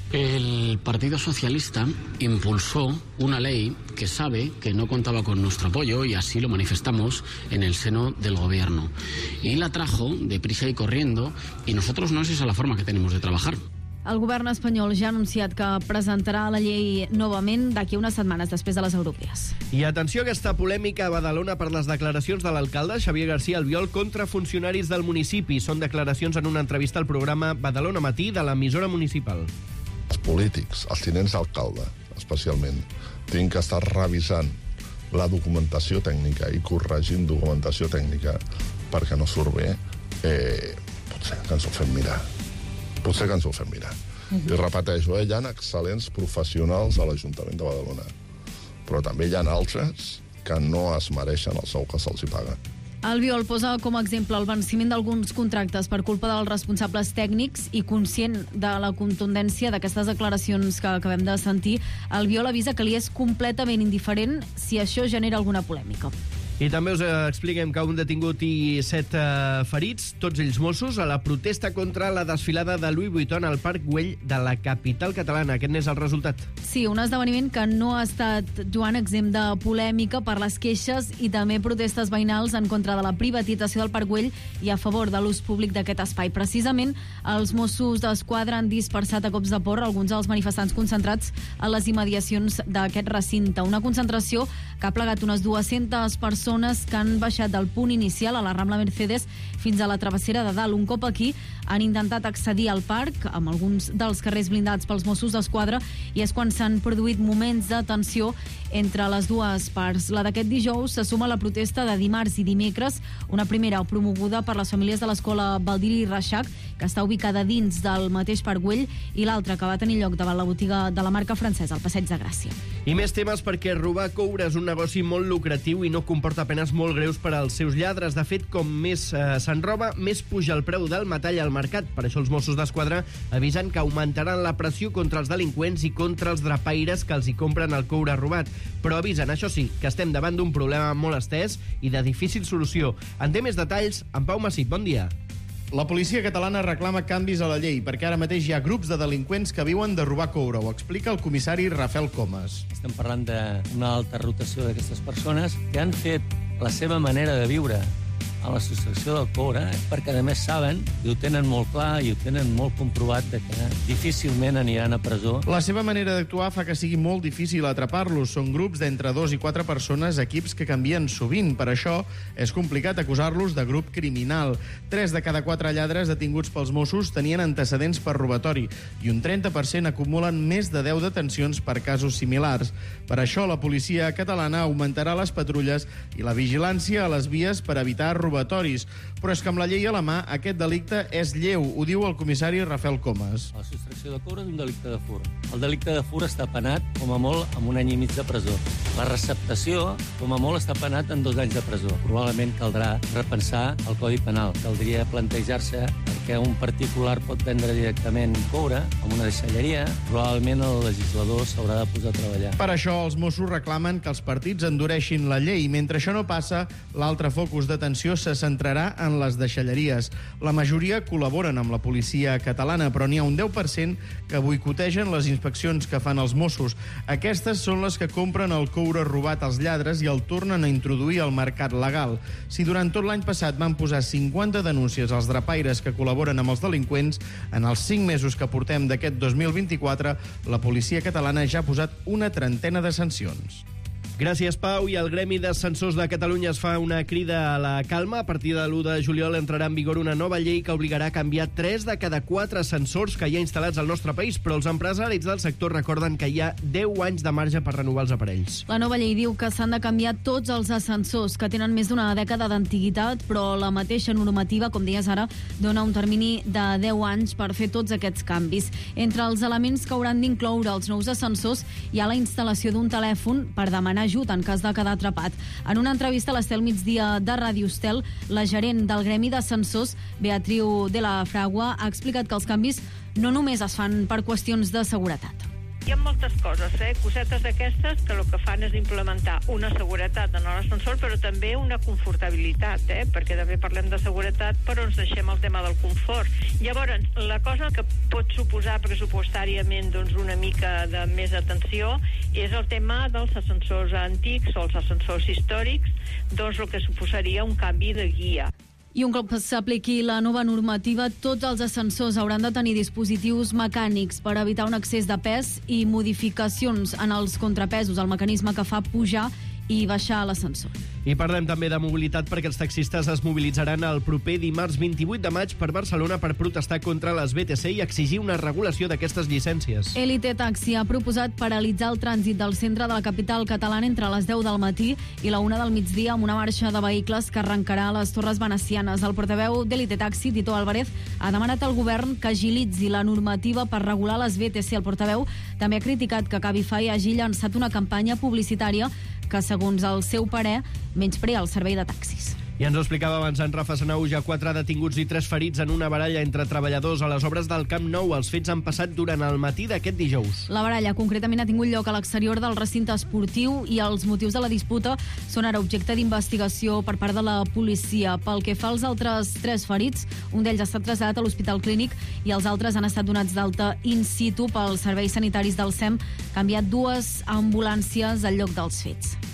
El Partido Socialista impulsó una ley que sabe que no contaba con nuestro apoyo y así lo manifestamos en el seno del gobierno. Y la trajo deprisa y corriendo y nosotros no es esa la forma que tenemos de trabajar. El govern espanyol ja ha anunciat que presentarà la llei novament d'aquí unes setmanes després de les europees. I atenció a aquesta polèmica a Badalona per les declaracions de l'alcalde Xavier García Albiol contra funcionaris del municipi. Són declaracions en una entrevista al programa Badalona Matí de l'emissora municipal. Els polítics, els tinents d'alcalde, especialment, tenen que estar revisant la documentació tècnica i corregint documentació tècnica perquè no surt bé, potser que ens ho fem mirar. Potser que ens ho fem mirar. I repeteixo, hi ha excel·lents professionals a l'Ajuntament de Badalona, però també hi ha altres que no es mereixen el sou que se'ls hi paga. Albiol posa com a exemple el venciment d'alguns contractes per culpa dels responsables tècnics i conscient de la contundència d'aquestes declaracions que acabem de sentir, Albiol avisa que li és completament indiferent si això genera alguna polèmica. I també us expliquem que un detingut i 7 ferits, tots ells Mossos, a la protesta contra la desfilada de Louis Vuitton al Parc Güell de la capital catalana. Aquest n'és el resultat. Sí, un esdeveniment que no ha estat, Joan, exempt de polèmica per les queixes i també protestes veïnals en contra de la privatització del Parc Güell i a favor de l'ús públic d'aquest espai. Precisament, els Mossos d'Esquadra han dispersat a cops de porra alguns dels manifestants concentrats a les immediacions d'aquest recinte. Una concentració que ha plegat unes 200 persones que han baixat del punt inicial a la Rambla Mercedes fins a la travessera de dalt. Un cop aquí, han intentat accedir al parc amb alguns dels carrers blindats pels Mossos d'Esquadra i és quan s'han produït moments de tensió entre les dues parts. La d'aquest dijous se suma a la protesta de dimarts i dimecres, una primera promoguda per les famílies de l'escola Baldiri Reixac, que està ubicada dins del mateix Parc Güell, i l'altra que va tenir lloc davant la botiga de la marca francesa, al Passeig de Gràcia. I més temes perquè robar coure és un negoci molt lucratiu i no comporta penes molt greus per als seus lladres. De fet, com més se'n roba, més puja el preu del metall al mercat. Per això els Mossos d'Esquadra avisen que augmentaran la pressió contra els delinqüents i contra els drapaires que els hi compren el coure robat. Però avisen, això sí, que estem davant d'un problema molt estès i de difícil solució. En té més detalls, en Pau Massip, bon dia. La policia catalana reclama canvis a la llei perquè ara mateix hi ha grups de delinqüents que viuen de robar coure. Ho explica el comissari Rafael Comas. Estem parlant d'una alta rotació d'aquestes persones que han fet la seva manera de viure a la sostracció del coure perquè, a més, saben i ho tenen molt clar i ho tenen molt comprovat que difícilment aniran a presó. La seva manera d'actuar fa que sigui molt difícil atrapar-los. Són grups d'entre 2 i 4 persones, equips que canvien sovint. Per això és complicat acusar-los de grup criminal. 3 de cada 4 lladres detinguts pels Mossos tenien antecedents per robatori i un 30% acumulen més de 10 detencions per casos similars. Per això la policia catalana augmentarà les patrulles i la vigilància a les vies per evitar robatoris. Però és que amb la llei a la mà aquest delicte és lleu, ho diu el comissari Rafael Comas. La sostracció de coure és un delicte de fur. El delicte de fur està penat, com a molt, amb 1 any i mig de presó. La receptació, com a molt, està penat en 2 anys de presó. Probablement caldrà repensar el Codi Penal. Caldria plantejar-se perquè un particular pot vendre directament coure amb una deixalleria. Probablement el legislador s'haurà de posar a treballar. Per això els Mossos reclamen que els partits endureixin la llei. Mentre això no passa, l'altre focus d'atenció se centrarà en les deixalleries. La majoria col·laboren amb la policia catalana, però n'hi ha un 10% que boicotegen les inspeccions que fan els Mossos. Aquestes són les que compren el coure robat als lladres i el tornen a introduir al mercat legal. Si durant tot l'any passat van posar 50 denúncies als drapaires que col·laboren amb els delinqüents, en els 5 mesos que portem d'aquest 2024, la policia catalana ja ha posat una trentena de sancions. Gràcies, Pau. I el Gremi d'Ascensors de Catalunya es fa una crida a la calma. A partir de l'1 de juliol entrarà en vigor una nova llei que obligarà a canviar 3 de cada 4 ascensors que hi ha instal·lats al nostre país, però els empresaris del sector recorden que hi ha 10 anys de marge per renovar els aparells. La nova llei diu que s'han de canviar tots els ascensors que tenen més d'una dècada d'antiguitat, però la mateixa normativa, com deies ara, dona un termini de 10 anys per fer tots aquests canvis. Entre els elements que hauran d'incloure els nous ascensors hi ha la instal·lació d'un telèfon per demanar ajut en cas de quedar atrapat. En una entrevista a l'Estel Migdia de Ràdio Estel, la gerent del Gremi d'Ascensors, Beatriu de la Fragua, ha explicat que els canvis no només es fan per qüestions de seguretat. Hi ha moltes coses, cosetes d'aquestes que el que fan és implementar una seguretat en l'ascensor, però també una confortabilitat, perquè també parlem de seguretat, però ens deixem el tema del confort. Llavors, la cosa que pot suposar pressupostàriament una mica de més atenció és el tema dels ascensors antics o els ascensors històrics, el que suposaria un canvi de guia. I un cop s'apliqui la nova normativa, tots els ascensors hauran de tenir dispositius mecànics per evitar un excés de pes i modificacions en els contrapesos, el mecanisme que fa pujar i baixar l'ascensor. I parlem també de mobilitat perquè els taxistes es mobilitzaran el proper dimarts 28 de maig per Barcelona per protestar contra les BTC i exigir una regulació d'aquestes llicències. Elite Taxi ha proposat paralitzar el trànsit del centre de la capital catalana entre les 10 del matí i la 1 del migdia amb una marxa de vehicles que arrencarà a les Torres Venecianes. El portaveu d'Elite Taxi, Tito Álvarez, ha demanat al govern que agilitzi la normativa per regular les BTC. El portaveu també ha criticat que Cabify hagi llançat una campanya publicitària que, segons el seu parer, menysprea el servei de taxis. I ens ho explicava abans en Rafa Sanauja, 4 detinguts i 3 ferits en una baralla entre treballadors a les obres del Camp Nou. Els fets han passat durant el matí d'aquest dijous. La baralla concretament ha tingut lloc a l'exterior del recinte esportiu i els motius de la disputa són ara objecte d'investigació per part de la policia. Pel que fa als altres 3 ferits, un d'ells ha estat traslladat a l'Hospital Clínic i els altres han estat donats d'alta in situ pels serveis sanitaris del SEM, que ha enviat 2 ambulàncies al lloc dels fets.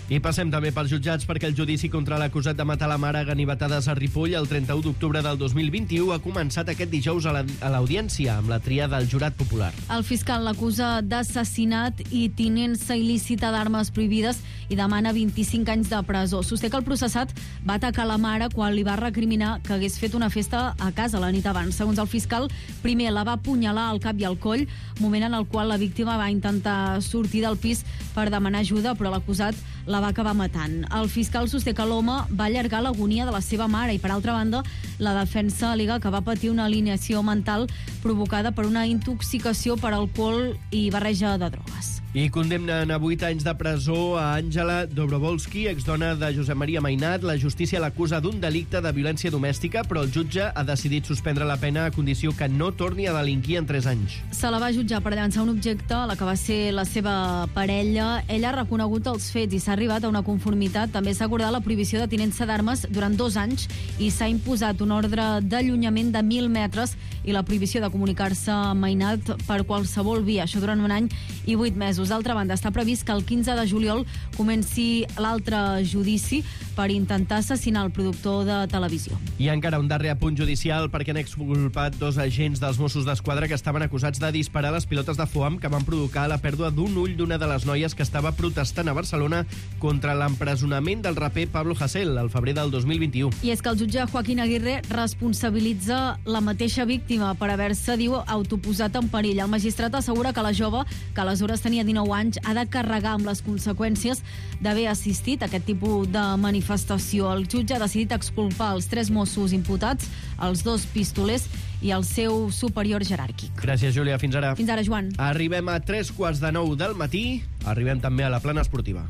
I passem també pels jutjats perquè el judici contra l'acusat de matar la mare a ganivetades a Ripoll el 31 d'octubre del 2021 ha començat aquest dijous a l'audiència amb la tria del jurat popular. El fiscal l'acusa d'assassinat i tinença il·lícita d'armes prohibides i demana 25 anys de presó. Sosté que el processat va atacar la mare quan li va recriminar que hagués fet una festa a casa la nit abans. Segons el fiscal, primer la va apunyalar al cap i al coll, moment en el qual la víctima va intentar sortir del pis per demanar ajuda, però l'acusat la va acabar matant. El fiscal sosté que l'home va allargar l'agonia de la seva mare i, per altra banda, la defensa al·lega que va patir una alineació mental provocada per una intoxicació per alcohol i barreja de drogues. I condemnen a 8 anys de presó a Àngela Dobrovolsky, exdona de Josep Maria Mainat. La justícia l'acusa d'un delicte de violència domèstica, però el jutge ha decidit suspendre la pena a condició que no torni a delinquir en 3 anys. Se la va jutjar per llançar un objecte a la que va ser la seva parella. Ella ha reconegut els fets i s'ha arribat a una conformitat. També s'ha acordat la prohibició de tinença d'armes durant 2 anys i s'ha imposat un ordre d'allunyament de 1.000 metres i la prohibició de comunicar-se amb Mainat per qualsevol via, això durant 1 any i 8 mesos. D'altra banda, està previst que el 15 de juliol comenci l'altre judici per intentar assassinar el productor de televisió. I encara un darrer apunt judicial perquè han exculpat 2 agents dels Mossos d'Esquadra que estaven acusats de disparar les pilotes de foam que van provocar la pèrdua d'un ull d'una de les noies que estava protestant a Barcelona contra l'empresonament del raper Pablo Hasél al febrer del 2021. I és que el jutge Joaquín Aguirre responsabilitza la mateixa víctima per haver-se, diu, autoposat en perill. El magistrat assegura que la jove, que aleshores tenia 19 anys, ha de carregar amb les conseqüències d'haver assistit a aquest tipus de manifestació. El jutge ha decidit exculpar els 3 Mossos imputats, els 2 pistolers i el seu superior jeràrquic. Gràcies, Júlia. Fins ara. Fins ara, Joan. Arribem a 3:45 del matí. Arribem també a la plana esportiva.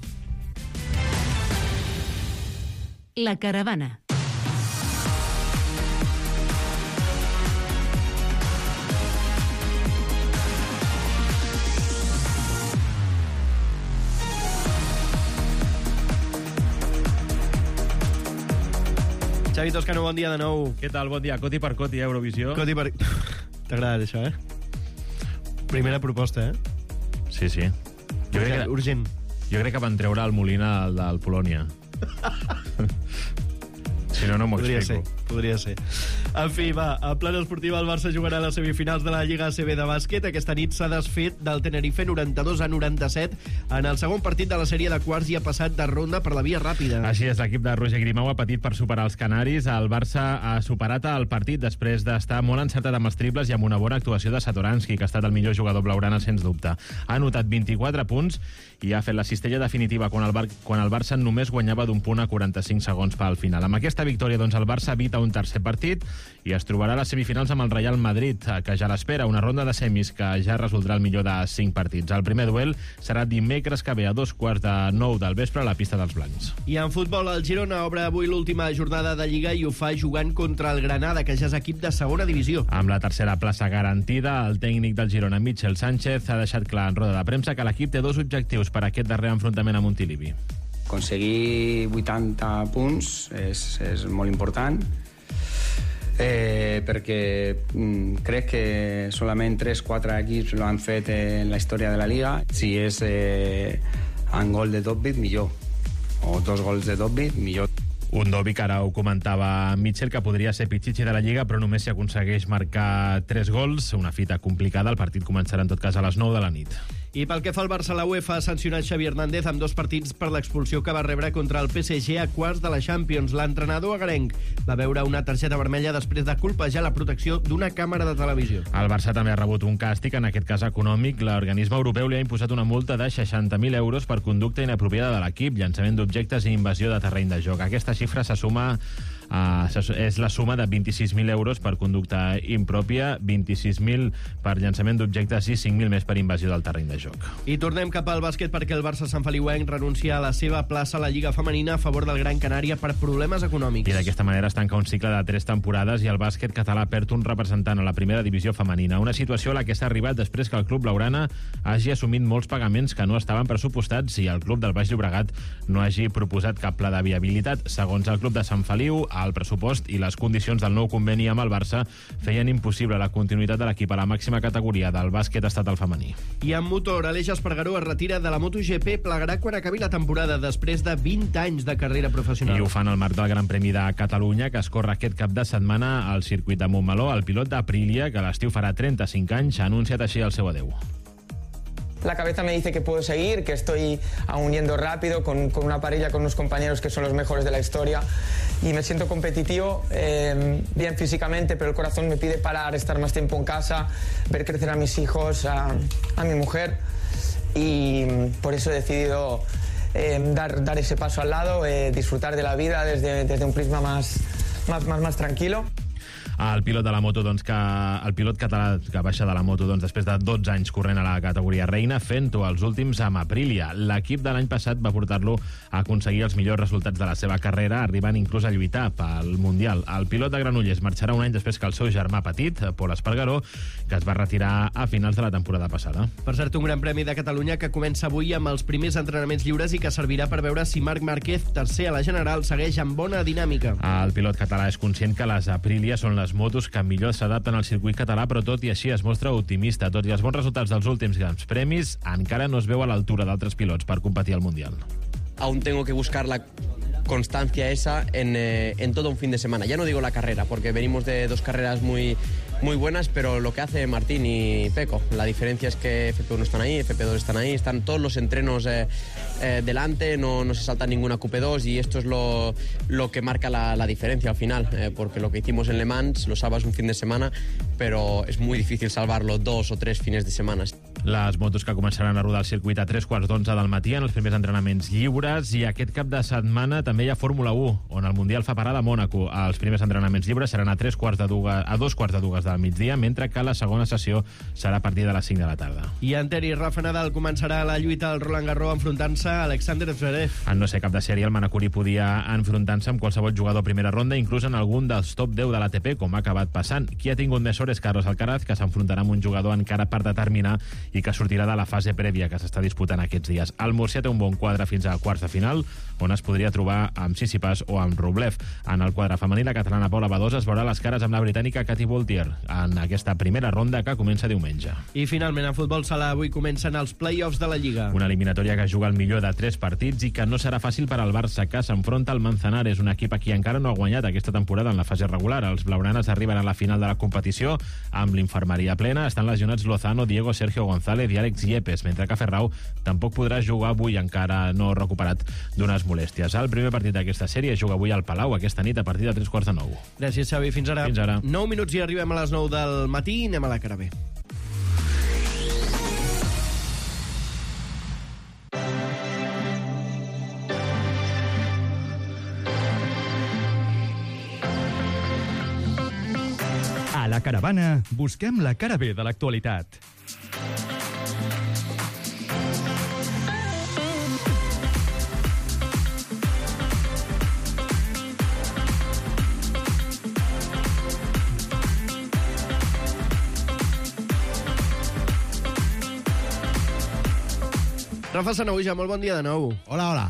La caravana. Xavi Toscano, bon dia de nou. Què tal? Bon dia. Coti per coti, Eurovisió. Coti per... T'ha agradat això, eh? Primera proposta, eh? Sí, sí. Jo crec que, urgent. Jo crec que van treure el Molina del Polònia. Si no, no m'ho explico. Podria ser. En fi, va, a plana esportiva el Barça jugarà a les semifinals de la Lliga ACB de bàsquet. Aquesta nit s'ha desfet del Tenerife 92-97 en el segon partit de la sèrie de quarts i ha passat de ronda per la via ràpida. Així és, l'equip de Roger Grimau ha patit per superar els canaris. El Barça ha superat el partit després d'estar molt encertat amb els triples i amb una bona actuació de Satoransky, que ha estat el millor jugador blaugrana, sens dubte. Ha anotat 24 punts i ha fet la cistella definitiva quan el Barça només guanyava d'un punt a 45 segons pel final. Amb aquesta victòria, doncs, el Barça evita un tercer partit i es trobarà a les semifinals amb el Real Madrid, que ja l'espera, una ronda de semis que ja resoldrà el millor de 5 partits. El primer duel serà dimecres que ve a 8:45 del vespre a la pista dels Blancs. I en futbol, el Girona obre avui l'última jornada de Lliga i ho fa jugant contra el Granada, que ja és equip de segona divisió. Amb la tercera plaça garantida, el tècnic del Girona, Michel Sánchez, ha deixat clar en roda de premsa que l'equip té 2 objectius per a aquest darrer enfrontament a Montilivi. Aconseguir 80 punts és molt important, perquè crec que solament 3-4 equips lo han fet en la història de la Liga. Si és en gol de Dobbit, millor, o 2 gols de Dobbit, millor. Un Dobbit que ara ho comentava Mitchell, que podria ser Pichichi de la Lliga, però només si aconsegueix marcar 3 gols, una fita complicada. El partit començarà en tot cas a les 9 de la nit. I pel que fa al Barça, la UEFA ha sancionat Xavi Hernández amb 2 partits per l'expulsió que va rebre contra el PSG a quarts de la Champions. L'entrenador agarenc va veure una targeta vermella després de colpejar la protecció d'una càmera de televisió. El Barça també ha rebut un càstig, en aquest cas econòmic. L'organisme europeu li ha imposat una multa de 60.000 euros per conducta inapropiada de l'equip, llançament d'objectes i invasió de terreny de joc. Aquesta xifra és la suma de 26.000 euros per conducta impròpia, 26.000 per llançament d'objectes i 5.000 més per invasió del terreny de joc. I tornem cap al bàsquet perquè el Barça Sant Feliuenc renuncia a la seva plaça a la Lliga Femenina a favor del Gran Canària per problemes econòmics. I d'aquesta manera es tanca un cicle de 3 temporades i el bàsquet català perd un representant a la primera divisió femenina. Una situació a la que s'ha arribat després que el club blaugrana hagi assumit molts pagaments que no estaven pressupostats i el club del Baix Llobregat no hagi proposat cap pla de viabilitat. Segons el club de Sant Feliu, El pressupost i les condicions del nou conveni amb el Barça feien impossible la continuïtat de l'equip a la màxima categoria del bàsquet estatal femení. I en motor, Aleix Espargaró es retira de la MotoGP, plegarà quan acabi la temporada després de 20 anys de carrera professional. I ho fan al marc del Gran Premi de Catalunya, que es corre aquest cap de setmana al circuit de Montmeló. El pilot d'Aprilia, que a l'estiu farà 35 anys, ha anunciat així el seu adeu. La cabeza me dice que puedo seguir, que estoy aún yendo rápido, con una parrilla, con unos compañeros que son los mejores de la historia, y me siento competitivo, bien físicamente, pero el corazón me pide parar, estar más tiempo en casa, ver crecer a mis hijos, a mi mujer, y por eso he decidido dar ese paso al lado, disfrutar de la vida desde un prisma más tranquilo. El pilot de la moto, el pilot català que baixa de la moto després de 12 anys corrent a la categoria reina, fent-ho els últims amb Aprilia. L'equip de l'any passat va portar-lo a aconseguir els millors resultats de la seva carrera, arribant inclús a lluitar pel Mundial. El pilot de Granollers marxarà un any després que el seu germà petit, Pol Espargaró, que es va retirar a finals de la temporada passada. Per cert, un Gran Premi de Catalunya que comença avui amb els primers entrenaments lliures i que servirà per veure si Marc Márquez, tercer a la general, segueix amb bona dinàmica. El pilot català és conscient que les Aprilia són les motos que millor s'adapten al circuit català, però tot i així es mostra optimista. Tot i els bons resultats dels últims grans premis, encara no es veu a l'altura d'altres pilots per competir al Mundial. Aún tengo que buscar la constancia esa en todo un fin de semana. Ya no digo la carrera, porque venimos de dos carreras muy buenas, pero lo que hace Martín y Peco. La diferencia es que FP1 están ahí, FP2 están ahí, están todos los entrenos delante, no se salta ninguna QP2 y esto es lo que marca la diferencia al final, porque lo que hicimos en Le Mans lo salvas un fin de semana, pero es muy difícil salvarlo 2 o 3 fines de semana. Les motos que començaran a rodar el circuit a 3:15 del matí en els primers entrenaments lliures, i aquest cap de setmana també hi ha Fórmula 1, on el Mundial fa parada a Mònaco. Els primers entrenaments lliures seran a 2:15 del migdia, mentre que la segona sessió serà a partir de les 5 de la tarda. I en tenis, Rafa Nadal començarà la lluita al Roland Garros enfrontant-se a Alexander Zverev. En no ser cap de sèrie, el manacuri podia enfrontar-se amb qualsevol jugador primera ronda, inclús en algun dels top 10 de l'ATP, com ha acabat passant. Qui ha tingut més sort és Carlos Alcaraz, que s'enfrontarà amb un jugador encara per determinar i que sortirà de la fase prèvia que s'està disputant aquests dies. El murcià té un bon quadre fins a quarts de final, on es podria trobar amb Tsitsipas o amb Rublev. En el quadre femení, la catalana Paula Badosa es veurà les cares amb la britànica Katie Boultier en aquesta primera ronda que comença diumenge. I finalment, a futbol sala, avui comencen els play-offs de la Lliga. Una eliminatòria que juga el millor de 3 partits i que no serà fàcil per al Barça, que s'enfronta al Manzanares, un equip a qui encara no ha guanyat aquesta temporada en la fase regular. Els blaugranes arriben a la final de la competició amb l'infermeria plena. Estan lesionats Lozano, Diego, Sergio González i Àlex Yepes, mentre que Ferrau tampoc podrà jugar avui, encara no recuperat d'unes molèsties. El primer partit d'aquesta sèrie juga avui al Palau, aquesta nit a partir de 3:15. Gràcies, Xavi. Fins ara. Fins ara. 9 minuts i arribem a les 9 del matí i anem a la cara B. A la caravana busquem la cara B de l'actualitat. Rafa Sanahuja, molt bon dia de nou. Hola, hola.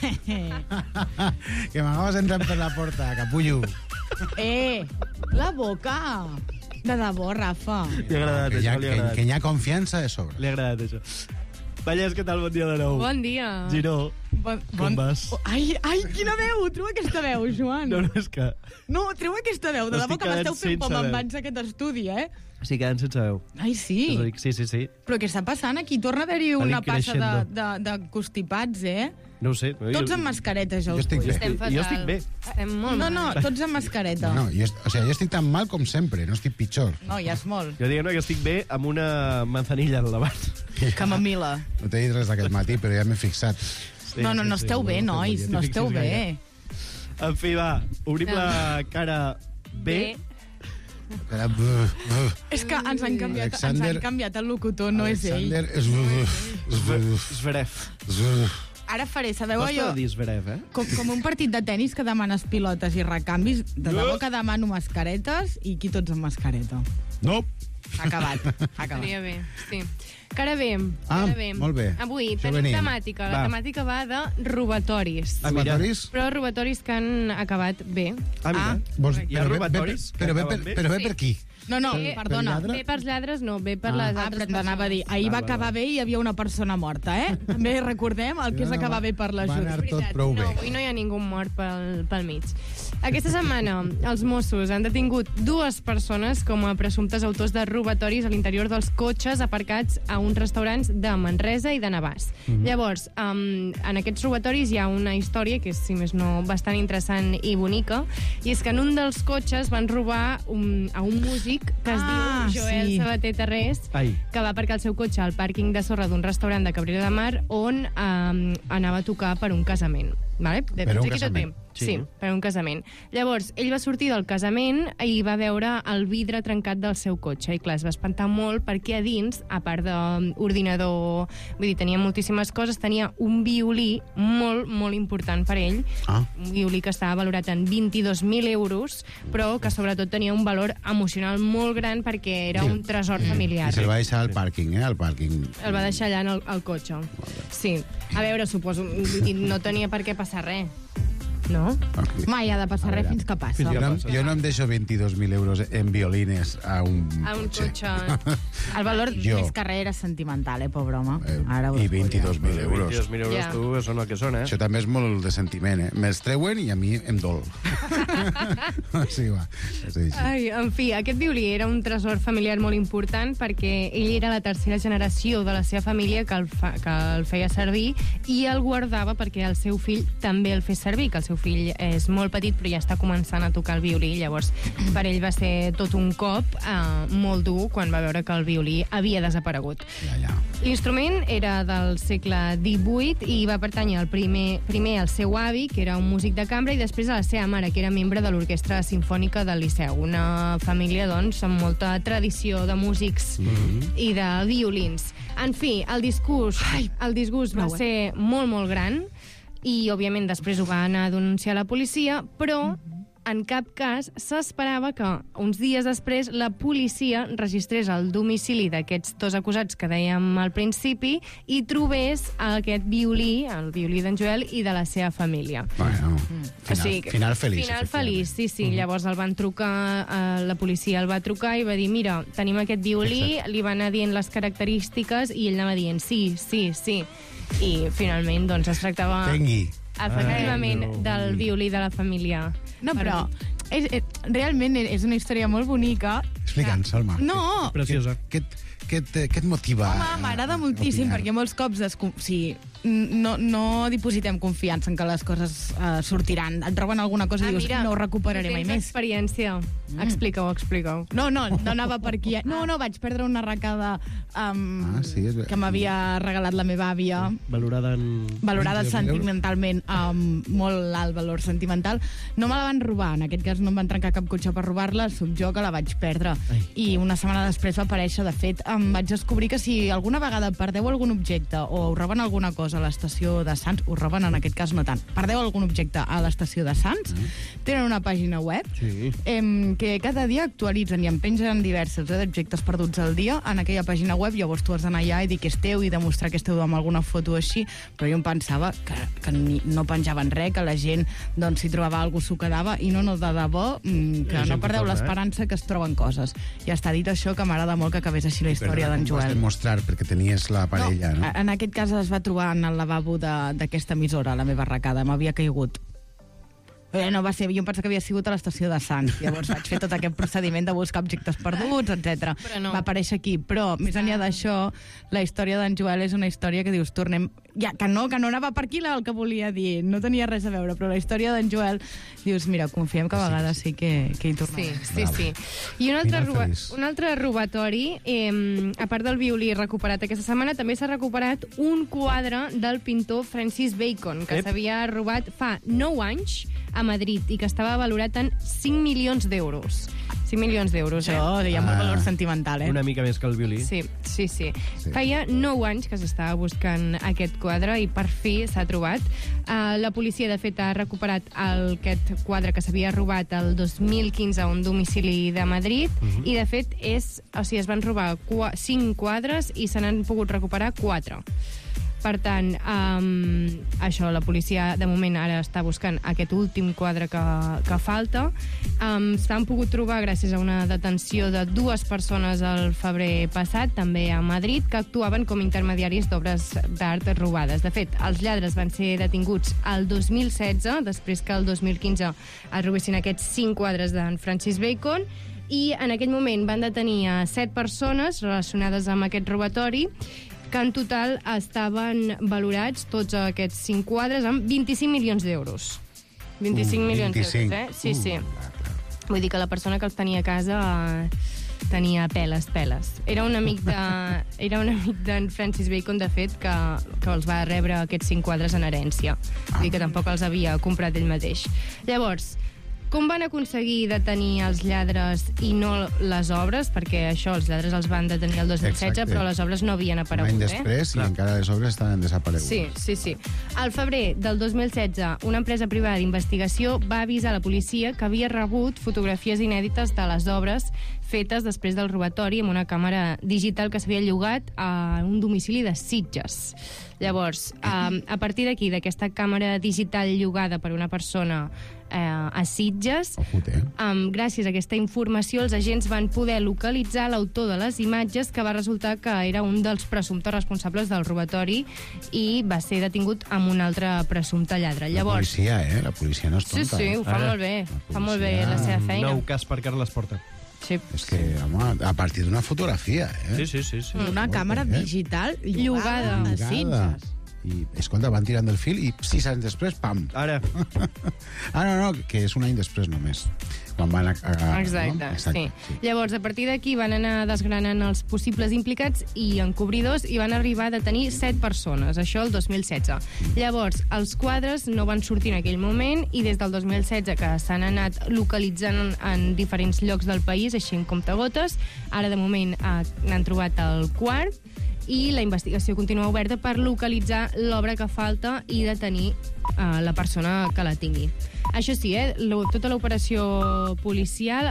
Que m'acabes entrant per la porta, capullo. La boca. De debò, Rafa. Li ha agradat això, li ha agradat. Que hi ha confiança de sobre. Li ha agradat això. Vallès, què tal? Bon dia de nou. Bon dia. Giró, com vas? Ai, quina veu! Treu aquesta veu, Joan. No, és que... No, treu aquesta veu. De debò que m'esteu fent com em vaig a aquest estudi, Estic quedant sense veu. Ai, sí? Sí. Però què està passant aquí? Torna a haver-hi una passa de constipats, No ho sé. Tots amb mascareta, ja Jo estic bé. Jo estic bé. Estem molt mal. No, tots amb mascareta. No, jo estic tan mal com sempre, no estic pitjor. No, ja és molt. Jo diguem que estic bé amb una manzanilla al davant. Camamila. No t'he dit res d'aquest matí, però ja m'he fixat. No esteu bé, nois, no esteu bé. En fi, va, obrim la cara B. És que ens han canviat el locutor, no és ell. Zverev. Ara faré, sabeu allò? Costa de dir Zverev, Com un partit de tenis que demanes pilotes i recanvis, de debò que demano mascaretes i aquí tots amb mascareta. No. Acabat. Estaria bé, sí. Que ara bé, molt bé. Avui Això tenim venim. temàtica. La temàtica va de robatoris. Robatoris? Però robatoris que han acabat bé. Vols, Hi ha robatoris que però ve acaben bé? per qui? No, perdona. Bé pels lladres, no. Bé per les altres però t'anava a dir, ahir va acabar bé i hi havia una persona morta, eh? També recordem el que és acabar bé per la Va Judit. anar tot prou bé. No, avui no hi ha ningú mort pel mig. Aquesta setmana els Mossos han detingut 2 persones com a presumptes autors de robatoris a l'interior dels cotxes aparcats a uns restaurants de Manresa i de Navàs. Llavors, en aquests robatoris hi ha una història que és, si més no, bastant interessant i bonica, i és que en un dels cotxes van robar a un músic que es diu Joel Sabater Tarrés, que va aparcar el seu cotxe al pàrquing de sorra d'un restaurant de Cabrera de Mar on anava a tocar per un casament. Vale? Per un casament. Sí, per un casament. Llavors, ell va sortir del casament i va veure el vidre trencat del seu cotxe. I clar, es va espantar molt perquè a dins, a part d'ordinador, vull dir, tenia moltíssimes coses, tenia un violí molt, molt important per ell. Un violí que estava valorat en 22.000 euros, però que sobretot tenia un valor emocional molt gran perquè era un tresor familiar. I se'l va deixar al pàrquing, al pàrquing. El va deixar allà al cotxe. Sí. A veure, suposo, no tenia per què passar res. No? Mai ha de passar res fins que passa. Jo no em deixo 22.000 euros en violines a un cotxe. El valor Jo. més que res era sentimental, pobre home. I 22.000 euros. 22.000 euros, tu, són el que són, Això també és molt de sentiment, Me'ls treuen i a mi em dol. Sí, va. Sí. Ai, en fi, aquest violí era un tresor familiar molt important perquè ell era la tercera generació de la seva família que el feia servir i el guardava perquè el seu fill també el fes servir, que el seu fill és molt petit però ja està començant a tocar el violí, llavors per ell va ser tot un cop molt dur quan va veure que el violí havia desaparegut. L'instrument era del segle XVIII i va pertànyer primer al seu avi, que era un músic de cambra, i després a la seva mare, que era membre de l'Orquestra Simfònica del Liceu. Una família, doncs, amb molta tradició de músics i de violins. En fi, el disgust va ser molt, molt gran i, òbviament, després ho va anar a denunciar a la policia, però en cap cas s'esperava que uns dies després la policia registrés el domicili d'aquests 2 acusats que dèiem al principi i trobés aquest violí, el violí d'en Joel i de la seva família. Bueno, final feliç. Final feliç, sí. Llavors el van trucar, la policia el va trucar i va dir, mira, tenim aquest violí, li va anar dient les característiques i ell anava dient sí. I finalment, doncs, es tractava... Tengui. Efectivament, del violí de la família. No, però realment és una història molt bonica. Explica'ns, Salma. No! Preciosa. Què et motiva? Home, m'agrada moltíssim, perquè molts cops no dipositem confiança en que les coses sortiran. Et troben alguna cosa i dius, no ho recuperaré mai més. Tens experiència. Explica-ho. No anava per aquí. No, vaig perdre una arracada que m'havia regalat la meva àvia. Valorada sentimentalment, amb molt alt valor sentimental. No me la van robar, en aquest cas no em van trencar cap cotxe per robar-la, soc jo que la vaig perdre. I una setmana després va aparèixer, de fet, em vaig descobrir que si alguna vegada perdeu algun objecte o us roben alguna cosa a l'estació de Sants, us roben en aquest cas no tant, perdeu algun objecte a l'estació de Sants, tenen una pàgina web que cada dia actualitzen i en pengen diversos objectes perduts al dia en aquella pàgina web, llavors tu has d'anar allà i dir que esteu i demostrar que esteu amb alguna foto així, però jo em pensava que no penjaven res, que la gent doncs si trobava alguna cosa s'ho quedava i no de debò, que no perdeu l'esperança que es troben coses. I està dit això, que m'agrada molt que acabés així la història d'en Joel. Ho vas demostrar perquè tenies la parella, no? En aquest cas es va trobar en el lavabo d'aquesta emissora, la meva arracada, m'havia caigut. No va ser, jo em pensava que havia sigut a l'estació de Sants, llavors vaig fer tot aquest procediment de buscar objectes perduts, etc. Va aparèixer aquí, però més enllà d'això, la història d'en Joel és una història que dius, tornem... Que no anava per aquí el que volia dir, no tenia res a veure, però la història d'en Joel, dius, mira, confiem que a vegades sí que hi tornem. Sí. I un altre robatori, a part del violí recuperat aquesta setmana, també s'ha recuperat un quadre del pintor Francis Bacon, que s'havia robat fa 9 anys a Madrid i que estava valorat en 5 milions d'euros. 5 milions d'euros, Això hi ha molt valor sentimental, Una mica més que el violí. Sí. Feia 9 anys que s'estava buscant aquest quadre i per fi s'ha trobat. La policia, de fet, ha recuperat aquest quadre que s'havia robat el 2015 a un domicili de Madrid i, de fet, es van robar 5 quadres i se n'han pogut recuperar 4. Per tant, això, la policia de moment ara està buscant aquest últim quadre que falta. S'han pogut trobar gràcies a una detenció de 2 persones el febrer passat, també a Madrid, que actuaven com intermediaris d'obres d'art robades. De fet, els lladres van ser detinguts el 2016, després que el 2015 es robessin aquests 5 quadres d'en Francis Bacon, i en aquell moment van detenir a 7 persones relacionades amb aquest robatori, que en total estaven valorats, tots aquests 5 quadres, amb 25 milions d'euros. 25 milions d'euros, Sí. Vull dir que la persona que els tenia a casa tenia peles. Era un amic d'en Francis Bacon, de fet, que els va rebre aquests 5 quadres en herència. Vull dir que tampoc els havia comprat ell mateix. Llavors, com van aconseguir detenir els lladres i no les obres? Perquè això, els lladres els van detenir el 2016, però les obres no havien aparegut. Un any després i encara les obres estaven desaparegudes. Sí. Al febrer del 2016, una empresa privada d'investigació va avisar a la policia que havia rebut fotografies inèdites de les obres fetes després del robatori amb una càmera digital que s'havia llogat a un domicili de Sitges. Llavors, a partir d'aquí, d'aquesta càmera digital llogada per una persona a Sitges, gràcies a aquesta informació, els agents van poder localitzar l'autor de les imatges, que va resultar que era un dels presumptes responsables del robatori i va ser detingut amb un altre presumpte lladre. Llavors, la policia no és tonta. Sí, ho fa molt bé. Fa molt bé la seva feina. Nou cas per Carles Porta. Sí. És que, home, a partir d'una fotografia, Sí. Una càmera digital llogada a Sitges. I, escolta, van tirant el fil i 6 anys després, pam! Ara. No, que és un any després només. Quan van Exacte, sí. Llavors, a partir d'aquí van anar desgranant els possibles implicats i encobridors i van arribar a detenir 7 persones, això el 2016. Llavors, els quadres no van sortir en aquell moment i des del 2016 que s'han anat localitzant en diferents llocs del país, així en comptagotes, ara de moment n'han trobat el quart i la investigació continua oberta per localitzar l'obra que falta i detenir la persona que la tingui. Això sí, tota l'operació policial